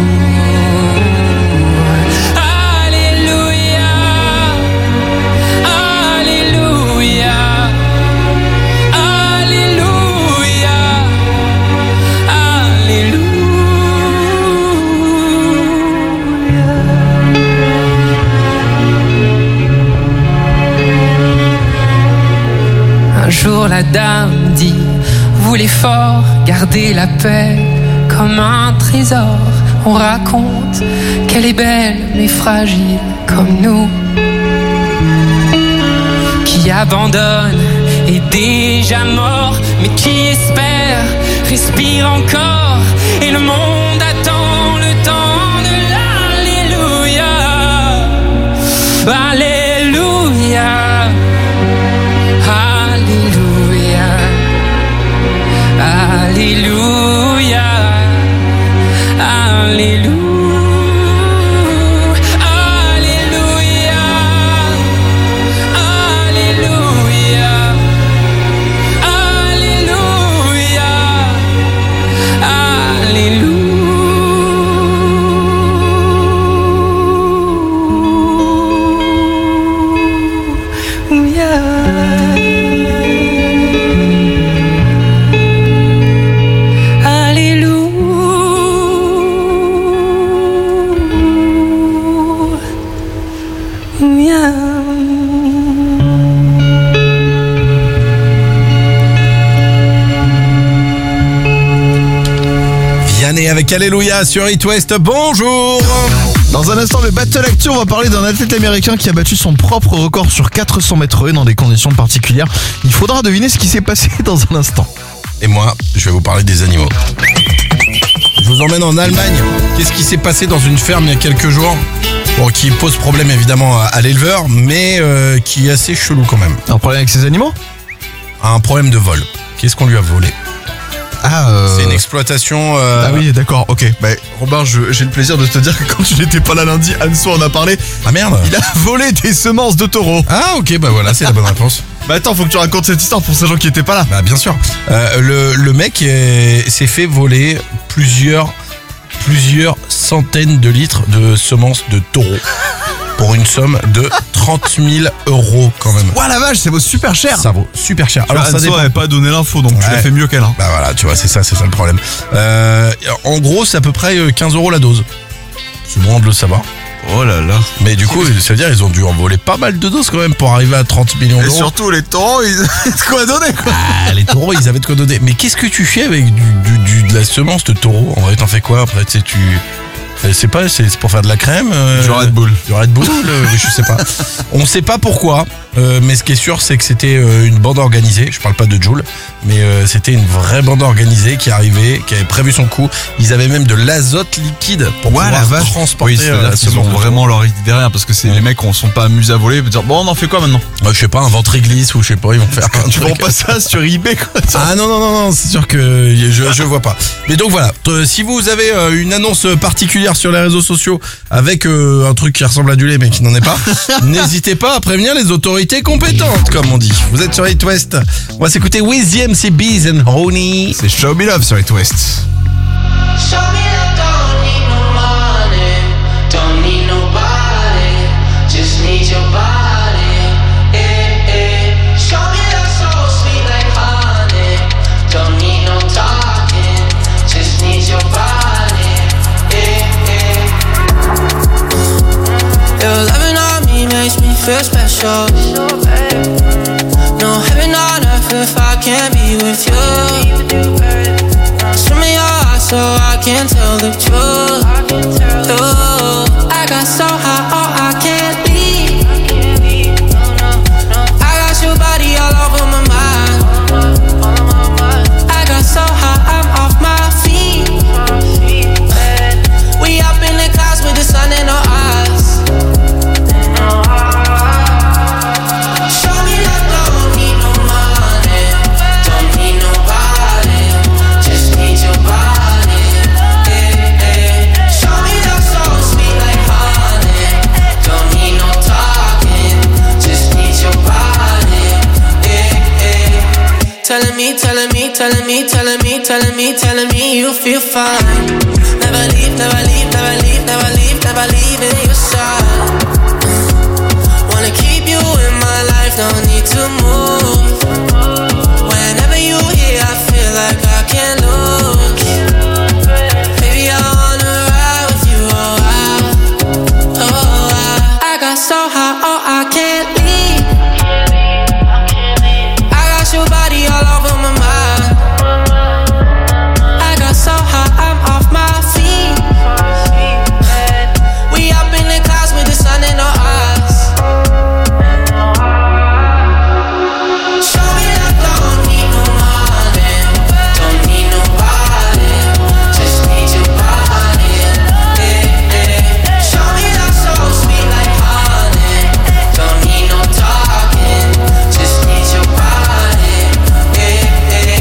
Un jour la dame dit, vous les forts, gardez la paix comme un trésor. On raconte qu'elle est belle mais fragile comme nous, qui abandonne est déjà mort, mais qui espère respire encore. Et le monde attend le temps de l'Alléluia. Alléluia. Alléluia, Alléluia, Alléluia, Alléluia, Alléluia, Alléluia, Vianney avec Alléluia sur It West, bonjour. Dans un instant, le Battle Actu, on va parler d'un athlète américain qui a battu son propre record sur quatre cents mètres haies dans des conditions particulières. Il faudra deviner ce qui s'est passé dans un instant. Et moi, je vais vous parler des animaux. Je vous emmène en Allemagne. Qu'est-ce qui s'est passé dans une ferme il y a quelques jours? Bon, qui pose problème évidemment à, à l'éleveur, mais euh, qui est assez chelou quand même. Un problème avec ses animaux? Un problème de vol. Qu'est-ce qu'on lui a volé? Ah, euh... c'est une exploitation. Euh... Ah oui, d'accord, ok. Bah, Robin, je, j'ai le plaisir de te dire que quand tu n'étais pas là lundi, Anso en a parlé. Ah merde. Il a volé des semences de taureaux. Ah ok, bah voilà, c'est la bonne réponse. Bah attends, faut que tu racontes cette histoire pour ces gens qui étaient pas là. Bah bien sûr. Euh, le, le mec est, s'est fait voler plusieurs, plusieurs centaines de litres de semences de taureaux. pour une somme de trente mille euros quand même. Ouah la vache, ça vaut super cher. Ça vaut super cher. Alors ça dépend. Elle n'avait pas donné l'info, donc ouais. Tu l'as fait mieux qu'elle. Hein. Bah voilà, tu vois, c'est ça, c'est ça le problème. Euh, en gros, c'est à peu près quinze euros la dose. C'est bon de le savoir. Oh là là. Mais du coup, ça veut dire ils ont dû envoler pas mal de doses quand même pour arriver à trente millions d'euros. Et surtout les taureaux, ils avaient de quoi donner quoi. Ah, les taureaux, ils avaient de quoi donner. Mais qu'est-ce que tu fais avec du, du, du de la semence de taureau? En vrai, t'en fais quoi après? Tu sais, tu... C'est pas, c'est pour faire de la crème euh, Du Red Bull. Du Red Bull, euh, je sais pas. On sait pas pourquoi, euh, mais ce qui est sûr, c'est que c'était euh, une bande organisée. Je parle pas de Joule, mais euh, c'était une vraie bande organisée qui arrivait, qui avait prévu son coup. Ils avaient même de l'azote liquide pour ouais, pouvoir la vache. transporter. Oui, euh, ils ont vraiment leur idée derrière parce que c'est ouais. Les mecs, on sont pas amusés à voler. Ils vont dire bon, on en fait quoi maintenant? euh, Je sais pas, un ventre glisse ou je sais pas, ils vont faire. Tu vends pas ça sur eBay quoi. Ah non non non non, c'est sûr que je je vois pas. Mais donc voilà, euh, si vous avez euh, une annonce particulière sur les réseaux sociaux avec euh, un truc qui ressemble à du lait mais qui n'en est pas, n'hésitez pas à prévenir les autorités compétentes, comme on dit. Vous êtes sur It West. On va s'écouter With the M C Bees and Honey. C'est Show Me Love sur It West. Show me love, don't need no money, don't need nobody, just need your body. Eh, eh. Show me love so sweet like honey, don't need no talking, just need your body. Eh, eh. Your loving on me makes me feel special. No heaven on earth if I can't be with you. Show me your heart so I can tell the truth. Ooh, I got so high, oh I can't leave. I got your body all over my mind. I got so high, I'm off my feet. We up in the clouds with the sun in our eyes. Show me love, don't need no money, don't need nobody, just need your body. Eh, eh. Show me love so sweet like honey, don't need no talking, just need your body. Eh, eh. Telling me, telling me, telling me, telling me, telling me, telling me you feel fine. Never leave, never leave, never leave, never leave, never leave in your side. Wanna keep you in my life, don't need to move. Whenever you here, I feel like I can't lose. Baby, I wanna ride with you, oh I, oh I. I got so high, oh I can't leave. I got your body all over my mind. I got so high, I'm off my feet. We up in the clouds with the sun in our eyes. Show me love, don't need no money, don't need nobody, just need your body. Eh, eh. Show me love so sweet like honey, don't need no talking, just need your body. Eh, eh.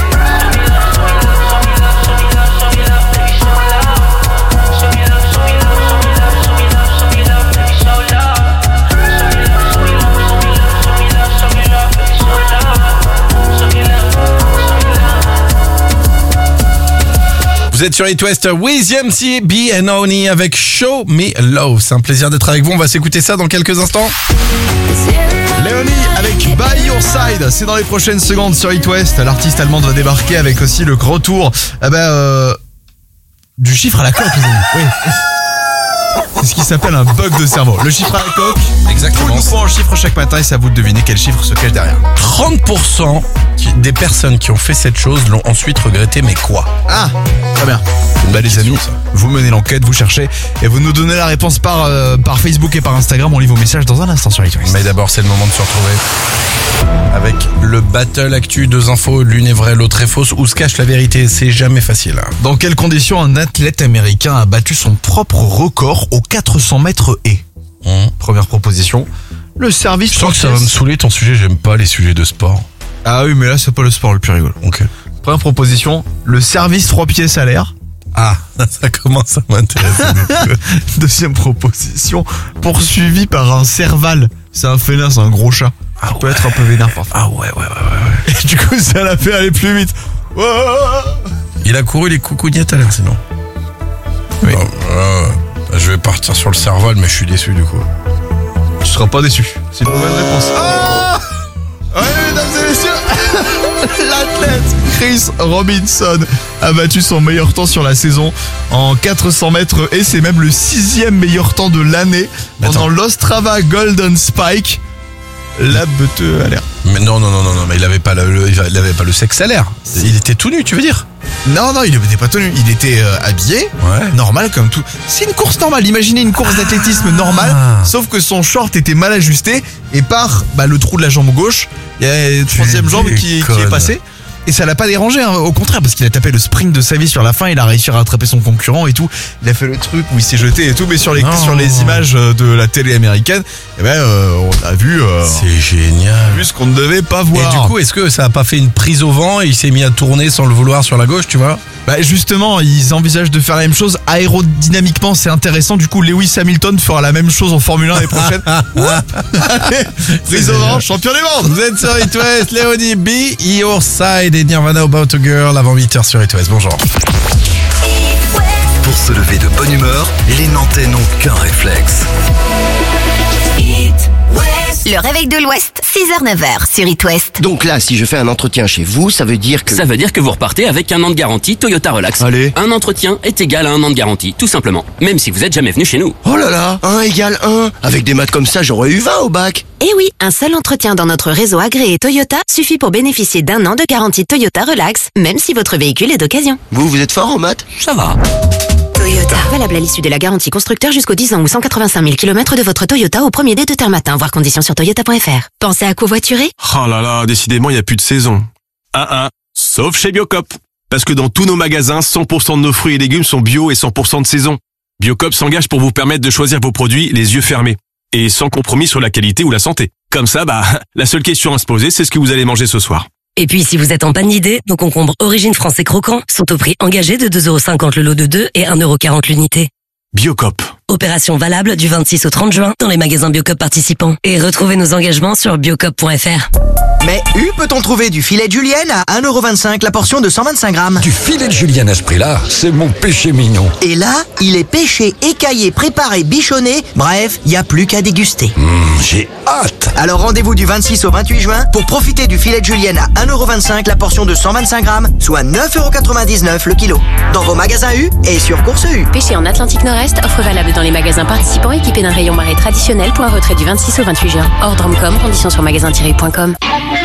Vous êtes sur It West with M C B and Honey avec Show Me Love. C'est un plaisir d'être avec vous. On va s'écouter ça dans quelques instants. Léonie avec By Your Side, c'est dans les prochaines secondes sur It West. L'artiste allemande va débarquer avec aussi le retour eh ben, euh, du chiffre à la coque, les amis. Oui. C'est ce qui s'appelle un bug de cerveau. Le chiffre à la coque. Exactement. Tout nous faut un chiffre chaque matin et c'est à vous de deviner quel chiffre se cache derrière. trente pour cent des personnes qui ont fait cette chose l'ont ensuite regretté, mais quoi? Ah, très bien. Bah les amis, vous menez l'enquête, vous cherchez et vous nous donnez la réponse par, euh, par Facebook et par Instagram. On lit vos messages dans un instant sur It West. Mais d'abord, c'est le moment de se retrouver avec le battle actu. Deux infos, l'une est vraie, l'autre est fausse. Où se cache la vérité? C'est jamais facile. Dans quelles conditions un athlète américain a battu son propre record aux quatre cents mètres haies? Mmh. Première proposition, le service. Je sens que ça va me saouler ton sujet, j'aime pas les sujets de sport. Ah oui, mais là c'est pas le sport le plus rigolo. Ok. Première proposition, le service trois pieds salaire. Ah, ça commence à m'intéresser. Deuxième proposition, poursuivi par un serval. C'est un félin, c'est un gros chat. Ah, qui ouais. peut être un peu vénère parfois. Ah ouais, ouais, ouais, ouais. Et du coup, ça l'a fait aller plus vite. Il a couru les coucougnettes à l'air, sinon. Oui. Oh, euh, je vais partir sur le serval, mais je suis déçu du coup. seras pas déçu. C'est une mauvaise réponse. Ah ouais, mesdames et messieurs, l'athlète Chris Robinson a battu son meilleur temps sur la saison en quatre cents mètres et c'est même le sixième meilleur temps de l'année pendant l'Ostrava Golden Spike. La beuteux a l'air. Mais non, non, non, non, non, mais il avait pas le, le- il avait pas le sexe à l'air. Il était tout nu, tu veux dire? Non, non, il n'était pas tenu. Il était euh, habillé, normal comme tout. C'est une course normale. Imaginez une course d'athlétisme normale, sauf que son short était mal ajusté et par bah, le trou de la jambe gauche, il y a la troisième jambe qui, qui est déconnes. passée. Et ça l'a pas dérangé, hein, au contraire, parce qu'il a tapé le sprint de sa vie sur la fin, il a réussi à rattraper son concurrent et tout. Il a fait le truc où il s'est jeté et tout, mais sur les, sur les images de la télé américaine, eh ben, euh, on a vu. Euh, C'est génial. on a vu ce qu'on ne devait pas voir. Et du coup, est-ce que ça a pas fait une prise au vent et il s'est mis à tourner sans le vouloir sur la gauche, tu vois? Bah justement, ils envisagent de faire la même chose. Aérodynamiquement, c'est intéressant. Du coup, Lewis Hamilton fera la même chose en Formule un l'année prochaine. Allez, prise au vent, champion du monde. Vous êtes sur It West, Léonie B, Your Side et Nirvana About a Girl avant huit heures sur It West. Bonjour. Pour se lever de bonne humeur, les Nantais n'ont qu'un réflexe. Le réveil de l'Ouest, six heures neuf heures sur It West. Donc là, si je fais un entretien chez vous, ça veut dire que... Ça veut dire que vous repartez avec un an de garantie Toyota Relax. Allez. Un entretien est égal à un an de garantie, tout simplement. Même si vous êtes jamais venu chez nous. Oh là là, un égale un. Avec des maths comme ça, j'aurais eu vingt au bac. Et oui, un seul entretien dans notre réseau agréé Toyota suffit pour bénéficier d'un an de garantie Toyota Relax, même si votre véhicule est d'occasion. Vous, vous êtes fort en maths? Ça va. Toyota. Valable à l'issue de la garantie constructeur jusqu'aux dix ans ou cent quatre-vingt-cinq mille kilomètres de votre Toyota au premier dé de terme matin. Voir conditions sur toyota point f r. Pensez à covoiturer? Oh là là, décidément, il n'y a plus de saison. Ah ah, sauf chez Biocop. Parce que dans tous nos magasins, cent pour cent de nos fruits et légumes sont bio et cent pour cent de saison. Biocop s'engage pour vous permettre de choisir vos produits les yeux fermés. Et sans compromis sur la qualité ou la santé. Comme ça, bah, la seule question à se poser, c'est ce que vous allez manger ce soir. Et puis, si vous êtes en panne d'idées, nos concombres Origine français croquants sont au prix engagé de deux euros cinquante le lot de deux et un euro quarante l'unité. Biocop. Opération valable du vingt-six au trente juin dans les magasins Biocop participants. Et retrouvez nos engagements sur biocop point f r. Mais où peut-on trouver du filet de julienne à un euro vingt-cinq la portion de cent vingt-cinq grammes? Du filet de julienne à ce prix-là, c'est mon péché mignon. Et là, il est pêché, écaillé, préparé, bichonné. Bref, il n'y a plus qu'à déguster. Mmh, j'ai hâte. Alors rendez-vous du vingt-six au vingt-huit juin pour profiter du filet de julienne à un euro vingt-cinq la portion de cent vingt-cinq grammes, soit neuf euros quatre-vingt-dix-neuf le kilo. Dans vos magasins U et sur Course U. Pêché en Atlantique Nord-Est, offre valable dans les magasins participants équipés d'un rayon marée traditionnel pour un retrait du vingt-six au vingt-huit juin. Hors Drumcom, conditions sur magasin tiret point com.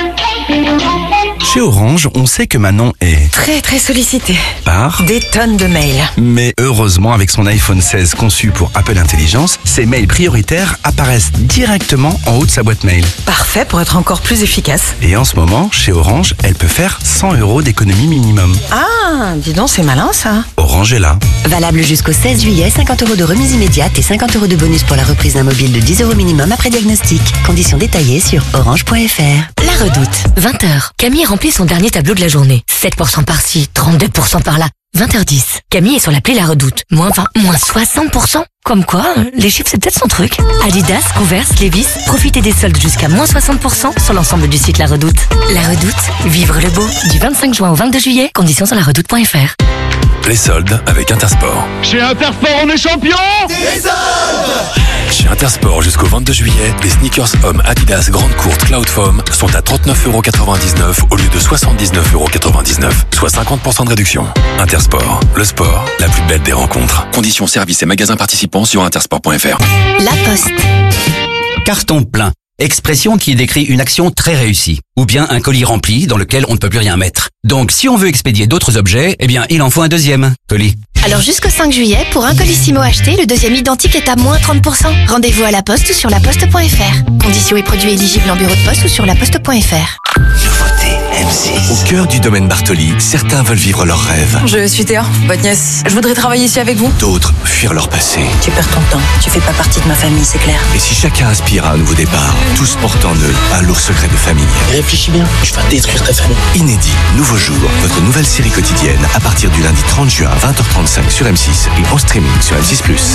Chez Orange, on sait que Manon est Très très sollicité. par... Des tonnes de mails. Mais heureusement, avec son iPhone seize conçu pour Apple Intelligence, ses mails prioritaires apparaissent directement en haut de sa boîte mail. Parfait pour être encore plus efficace. Et en ce moment, chez Orange, elle peut faire cent euros d'économie minimum. Ah, dis donc, c'est malin ça. Orange est là. Valable jusqu'au seize juillet, cinquante euros de remise immédiate et cinquante euros de bonus pour la reprise d'un mobile de dix euros minimum après diagnostic. Conditions détaillées sur orange point f r. La Redoute, vingt heures. Camille remplit son dernier tableau de la journée. sept pour cent par-ci, trente-deux pour cent par-là. vingt heures dix. Camille est sur l'appli La Redoute. Moins vingt, moins soixante pour cent. Comme quoi, les chiffres c'est peut-être son truc. Adidas, Converse, Levi's, profitez des soldes jusqu'à moins soixante pour cent sur l'ensemble du site La Redoute. La Redoute, vivre le beau. Du vingt-cinq juin au vingt-deux juillet, conditions sur la redoute point f r. Les soldes avec Intersport. Chez Intersport, on est champion. Des soldes. Chez Intersport jusqu'au vingt-deux juillet, les sneakers hommes Adidas Grande Courte Cloud Foam sont à trente-neuf euros quatre-vingt-dix-neuf au lieu de soixante-dix-neuf euros quatre-vingt-dix-neuf, soit cinquante pour cent de réduction. Intersport, le sport, la plus belle des rencontres. Conditions services et magasins participants sur intersport point f r. La Poste. Carton plein. Expression qui décrit une action très réussie. Ou bien un colis rempli dans lequel on ne peut plus rien mettre. Donc si on veut expédier d'autres objets, eh bien il en faut un deuxième colis. Alors jusqu'au cinq juillet, pour un Colissimo acheté, le deuxième identique est à moins trente pour cent. Rendez-vous à la Poste ou sur la poste point f r. Conditions et produits éligibles en bureau de poste ou sur la poste point f r. M six. Au cœur du domaine Bartoli, certains veulent vivre leurs rêves. Je suis Théa, votre nièce. Je voudrais travailler ici avec vous. D'autres fuir leur passé. Tu perds ton temps. Tu fais pas partie de ma famille, c'est clair. Et si chacun aspire à un nouveau départ, tous portent en eux un lourd secret de famille. Réfléchis bien, je vais détruire ta famille. Inédit, nouveau jour, votre nouvelle série quotidienne à partir du lundi trente juin à vingt heures trente-cinq sur M six et en streaming sur M six plus.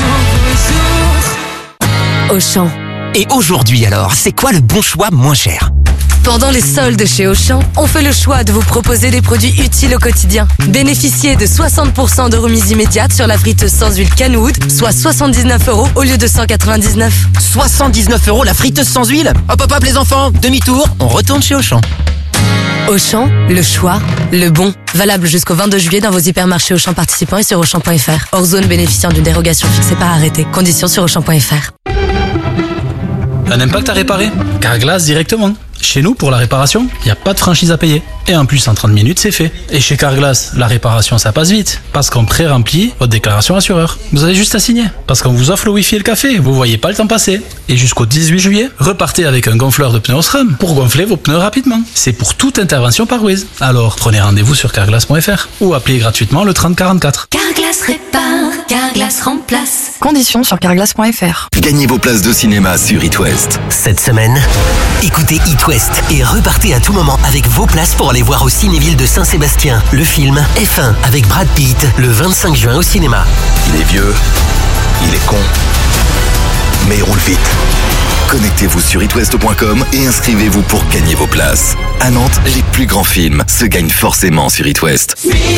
Auchan. Et aujourd'hui alors, c'est quoi le bon choix moins cher? Pendant les soldes chez Auchan, on fait le choix de vous proposer des produits utiles au quotidien. Bénéficiez de soixante pour cent de remise immédiate sur la friteuse sans huile Kenwood, soit soixante-dix-neuf euros au lieu de cent quatre-vingt-dix-neuf. soixante-dix-neuf euros la friteuse sans huile? Hop hop hop les enfants, demi-tour, on retourne chez Auchan. Auchan, le choix, le bon. Valable jusqu'au vingt-deux juillet dans vos hypermarchés Auchan participants et sur Auchan point F R. Hors zone bénéficiant d'une dérogation fixée par arrêté. Conditions sur Auchan point F R. Un impact à réparer? Carglass directement. Chez nous, pour la réparation, il n'y a pas de franchise à payer. Et en plus, en trente minutes, c'est fait. Et chez Carglass, la réparation, ça passe vite. Parce qu'on pré-remplit votre déclaration assureur. Vous avez juste à signer. Parce qu'on vous offre le Wi-Fi et le café. Vous voyez pas le temps passer. Et jusqu'au dix-huit juillet, repartez avec un gonfleur de pneus Osram pour gonfler vos pneus rapidement. C'est pour toute intervention par Wiz. Alors, prenez rendez-vous sur carglass point F R ou appelez gratuitement le trente quarante-quatre. Carglass répare, Carglass remplace. Conditions sur carglass point F R. Gagnez vos places de cinéma sur It West. Cette semaine, écoutez It West et repartez à tout moment avec vos places pour aller voir au Cinéville de Saint-Sébastien le film F un avec Brad Pitt le vingt-cinq juin au cinéma. Il est vieux, il est con, mais il roule vite. Connectez-vous sur itwest point com et inscrivez-vous pour gagner vos places. À Nantes, les plus grands films se gagnent forcément sur It West.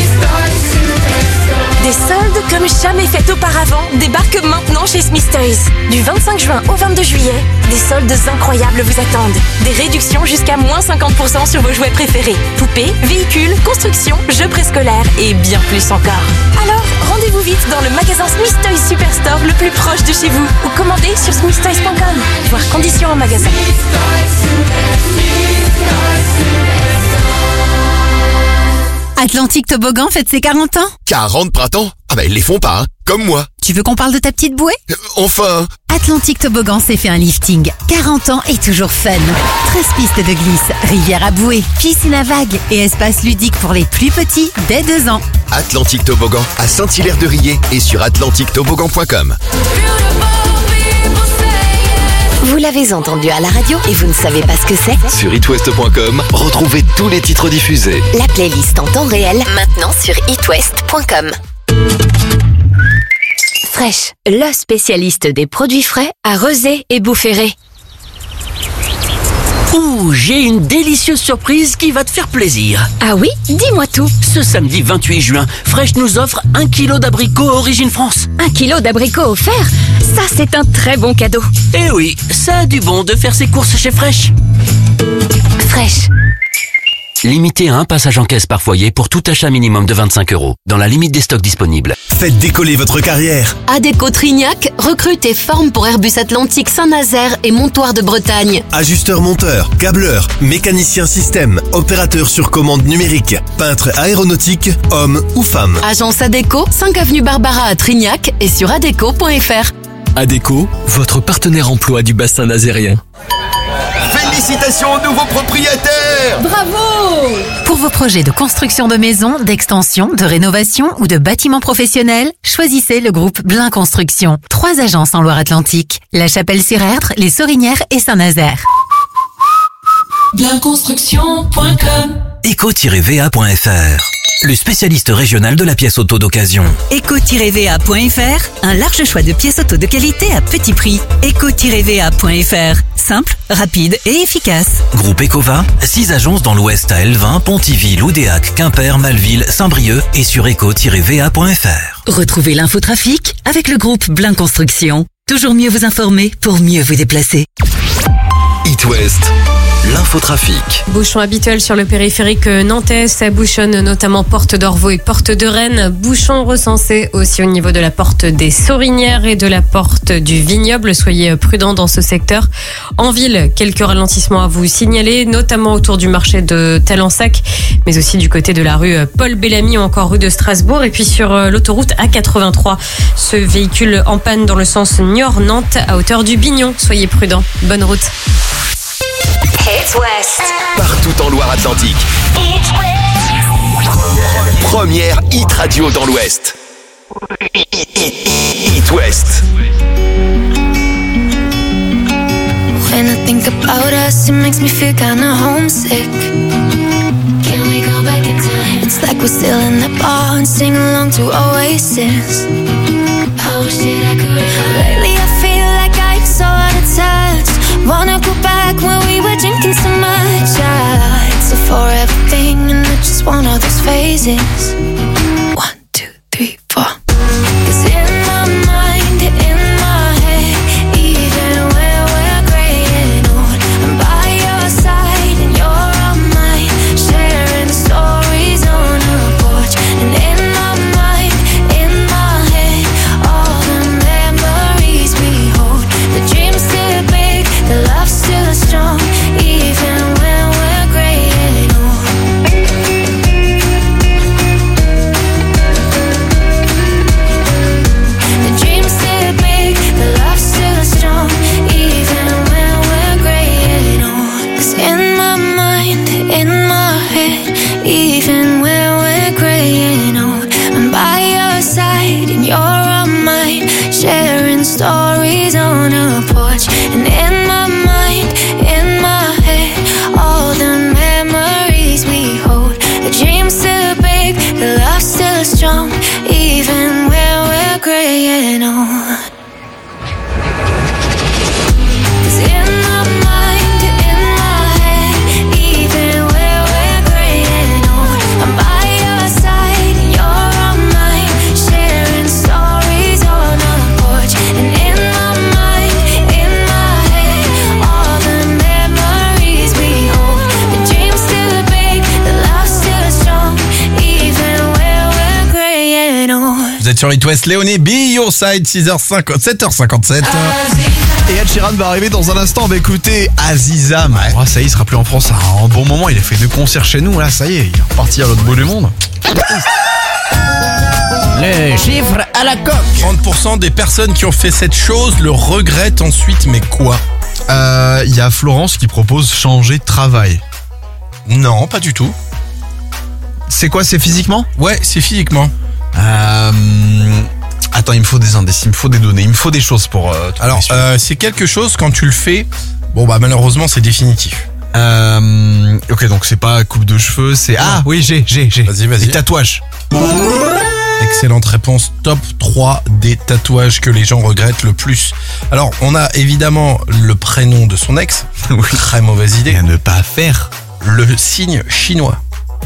Des soldes comme jamais fait auparavant débarquent maintenant chez Smith Toys. Du vingt-cinq juin au vingt-deux juillet, des soldes incroyables vous attendent. Des réductions jusqu'à moins cinquante pour cent sur vos jouets préférés. Poupées, véhicules, constructions, jeux préscolaires et bien plus encore. Alors, rendez-vous vite dans le magasin Smith Toys Superstore le plus proche de chez vous ou commandez sur smith toys point com. Voir conditions en magasin. Atlantique Toboggan fête ses quarante ans. quarante printemps? Ah bah ils les font pas, hein. Comme moi. Tu veux qu'on parle de ta petite bouée? Euh, enfin. Atlantique Toboggan s'est fait un lifting. quarante ans et toujours fun. treize pistes de glisse, rivière à bouée, piscine à vagues et espace ludique pour les plus petits dès deux ans. Atlantique Toboggan à Saint-Hilaire-de-Riez et sur atlantique toboggan point com. Vous l'avez entendu à la radio et vous ne savez pas ce que c'est? Sur itwest point com, retrouvez tous les titres diffusés. La playlist en temps réel, maintenant sur itwest point com. Fresh, le spécialiste des produits frais à Rezé et Boufféré. Ouh, j'ai une délicieuse surprise qui va te faire plaisir. Ah oui? Dis-moi tout. Ce samedi vingt-huit juin, Fresh nous offre un kilo d'abricots Origine France. Un kilo d'abricots offert? Ça, c'est un très bon cadeau. Eh oui, ça a du bon de faire ses courses chez Fresh. Fresh. Limité à un passage en caisse par foyer pour tout achat minimum de vingt-cinq euros, dans la limite des stocks disponibles. Faites décoller votre carrière. Adéco Trignac recrute et forme pour Airbus Atlantique Saint-Nazaire et Montoir de Bretagne. Ajusteur monteur, câbleur, mécanicien système, opérateur sur commande numérique, peintre aéronautique, homme ou femme. Agence Adéco, cinq avenue Barbara à Trignac et sur adéco point F R. Adéco, votre partenaire emploi du bassin nazérien. Félicitations aux nouveaux propriétaires! Bravo! Pour vos projets de construction de maisons, d'extension, de rénovation ou de bâtiments professionnels, choisissez le groupe Blin Construction. Trois agences en Loire-Atlantique. La Chapelle-sur-Erdre, les Sorinières et Saint-Nazaire. blin construction point com éco tiret v a point f r, le spécialiste régional de la pièce auto d'occasion. éco tiret v a point f r, un large choix de pièces auto de qualité à petit prix. éco tiret v a point f r, simple, rapide et efficace. Groupe Ecova, six agences dans l'ouest à Elvin, Pontivy, Loudéac, Quimper, Malville, Saint-Brieuc et sur éco tiret v a point f r. Retrouvez l'infotrafic avec le groupe Blin Construction. Toujours mieux vous informer pour mieux vous déplacer. It West, l'infotrafic. Bouchons habituels sur le périphérique nantais, ça bouchonne notamment porte d'Orvaux et porte de Rennes. Bouchons recensés aussi au niveau de la porte des Sorinières et de la porte du Vignoble. Soyez prudents dans ce secteur. En ville, quelques ralentissements à vous signaler, notamment autour du marché de Talensac, mais aussi du côté de la rue Paul Bellamy ou encore rue de Strasbourg. Et puis sur l'autoroute A quatre-vingt-trois, ce véhicule en panne dans le sens Niort-Nantes à hauteur du Bignon. Soyez prudents. Bonne route. Hit West. Partout en Loire-Atlantique. Hit West. Première hit radio dans l'Ouest. Hit West. When I think about us, it makes me feel kinda homesick. Can we go back in time? It's like we're still in the bar and sing along to Oasis. I wish that I could. Lately I feel like I'm so out of touch. Wanna go back when we were drinking so much. faces. One, two, three, four. 'Cause in my mind, in my head, even when we're graying old, I'm by your side and you're on mine, sharing stories on a porch. And in my mind, in my head, all the memories we hold. The dream's still big, the love's still strong, even when we're graying old. The dream's still big, the love's still strong, even when we're graying old. 'Cause in my mind, in my head, even when we're graying old, I'm by your side and you're on mine, sharing stories on a porch. And in my mind, in my head, all the memories we hold. The dream's still big, the love's still strong, even when we're graying old. 'Cause in my mind, in my head, even when we're graying old, I'm by your side and you're on mine, sharing stories on a porch. And in my mind, in my head, all the memories we hold. The dream's still big, the love's still strong, even when we're graying old. Vous êtes sur It West, Léonie, Be Your Side, six heures cinquante, sept heures cinquantasept. Et Ed Sheeran va arriver dans un instant. On va écouter Aziza. Ouais. Oh, ça y est, il sera plus en France à un bon moment. Il a fait deux concerts chez nous. Là, ça y est, il est reparti à l'autre bout du monde. Le chiffre à la coque. trente pour cent des personnes qui ont fait cette chose le regrettent ensuite, mais quoi? Il euh, y a Florence qui propose changer de travail. Non, pas du tout. C'est quoi, c'est physiquement? Ouais, c'est physiquement. Euh... Attends, il me faut des indices, il me faut des données, il me faut des choses pour... Euh, Alors, euh, c'est quelque chose, quand tu le fais, bon bah malheureusement c'est définitif. Euh... Ok, donc c'est pas coupe de cheveux, c'est... Ah oui, j'ai, j'ai, j'ai. Vas-y, vas-y. Des tatouages. Excellente réponse, top trois des tatouages que les gens regrettent le plus. Alors, on a évidemment le prénom de son ex, très mauvaise idée. Et à ne pas faire. Le signe chinois.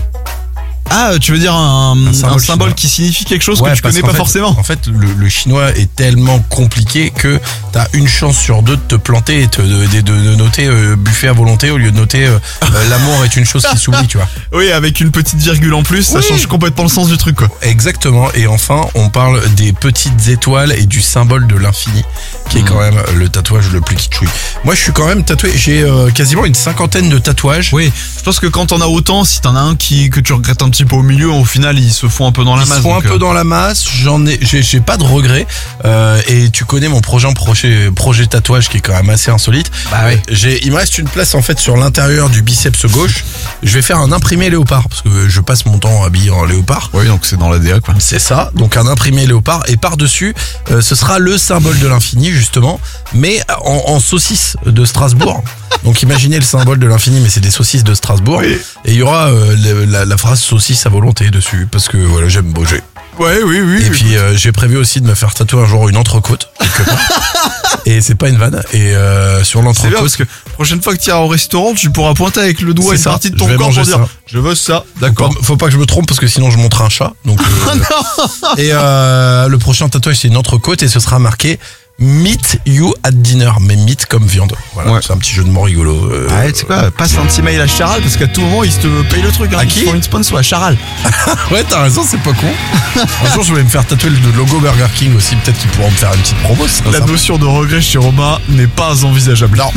Ah, tu veux dire un, un symbole, un symbole qui signifie quelque chose ouais, que tu connais pas fait, forcément. En fait, le, le chinois est tellement compliqué que t'as une chance sur deux de te planter et te, de, de, de noter euh, buffet à volonté au lieu de noter euh, euh, l'amour est une chose qui s'oublie, tu vois. Oui, avec une petite virgule en plus, ça oui. change complètement le sens du truc, quoi. Exactement. Et enfin, on parle des petites étoiles et du symbole de l'infini, qui est mmh. quand même le tatouage le plus kitschouille. Moi, je suis quand même tatoué. J'ai euh, quasiment une cinquantaine de tatouages. Oui, je pense que quand t'en as autant, si t'en as un qui que tu regrettes un petit peu au milieu, au final, ils se font un peu dans la ils masse. Ils se font un peu euh... dans la masse. J'en ai, j'ai, j'ai pas de regrets. Euh, et tu connais mon projet, projet, projet tatouage qui est quand même assez insolite. Bah oui. J'ai, il me reste une place en fait sur l'intérieur du biceps gauche. Je vais faire un imprimé léopard parce que je passe mon temps habillé en léopard. Oui, donc c'est dans l'A D A, quoi. C'est ça. Donc un imprimé léopard et par dessus, euh, ce sera le symbole de l'infini justement, mais en, en saucisse de Strasbourg. Donc imaginez le symbole de l'infini, mais c'est des saucisses de Strasbourg. Oui. Et il y aura euh, le, la, la phrase saucisse à volonté dessus, parce que voilà, j'aime bouger. Ouais, oui, oui. Et puis euh, j'ai prévu aussi de me faire tatouer un jour une entrecôte quelque part. Et c'est pas une vanne. Et euh, sur l'entrecôte. C'est bien parce que prochaine fois que tu iras au restaurant, tu pourras pointer avec le doigt une ça. partie de ton corps pour ça. dire je veux ça. D'accord. Faut pas, faut pas que je me trompe parce que sinon je montre un chat. Donc. Euh, non. Et euh, le prochain tatouage c'est une entrecôte et ce sera marqué Meet you at dinner, mais meat comme viande. Voilà, ouais. C'est un petit jeu de mots rigolo. Euh, ah, tu sais quoi, passe un petit mail à Charal parce qu'à tout moment ils te payent le truc. Hein, à qui? Ils font une sponsor à Charal. Ouais, t'as raison, c'est pas con. Un jour je voulais me faire tatouer le logo Burger King aussi, peut-être qu'ils pourront me faire une petite promo. La notion de regret chez Romain n'est pas envisageable. Non.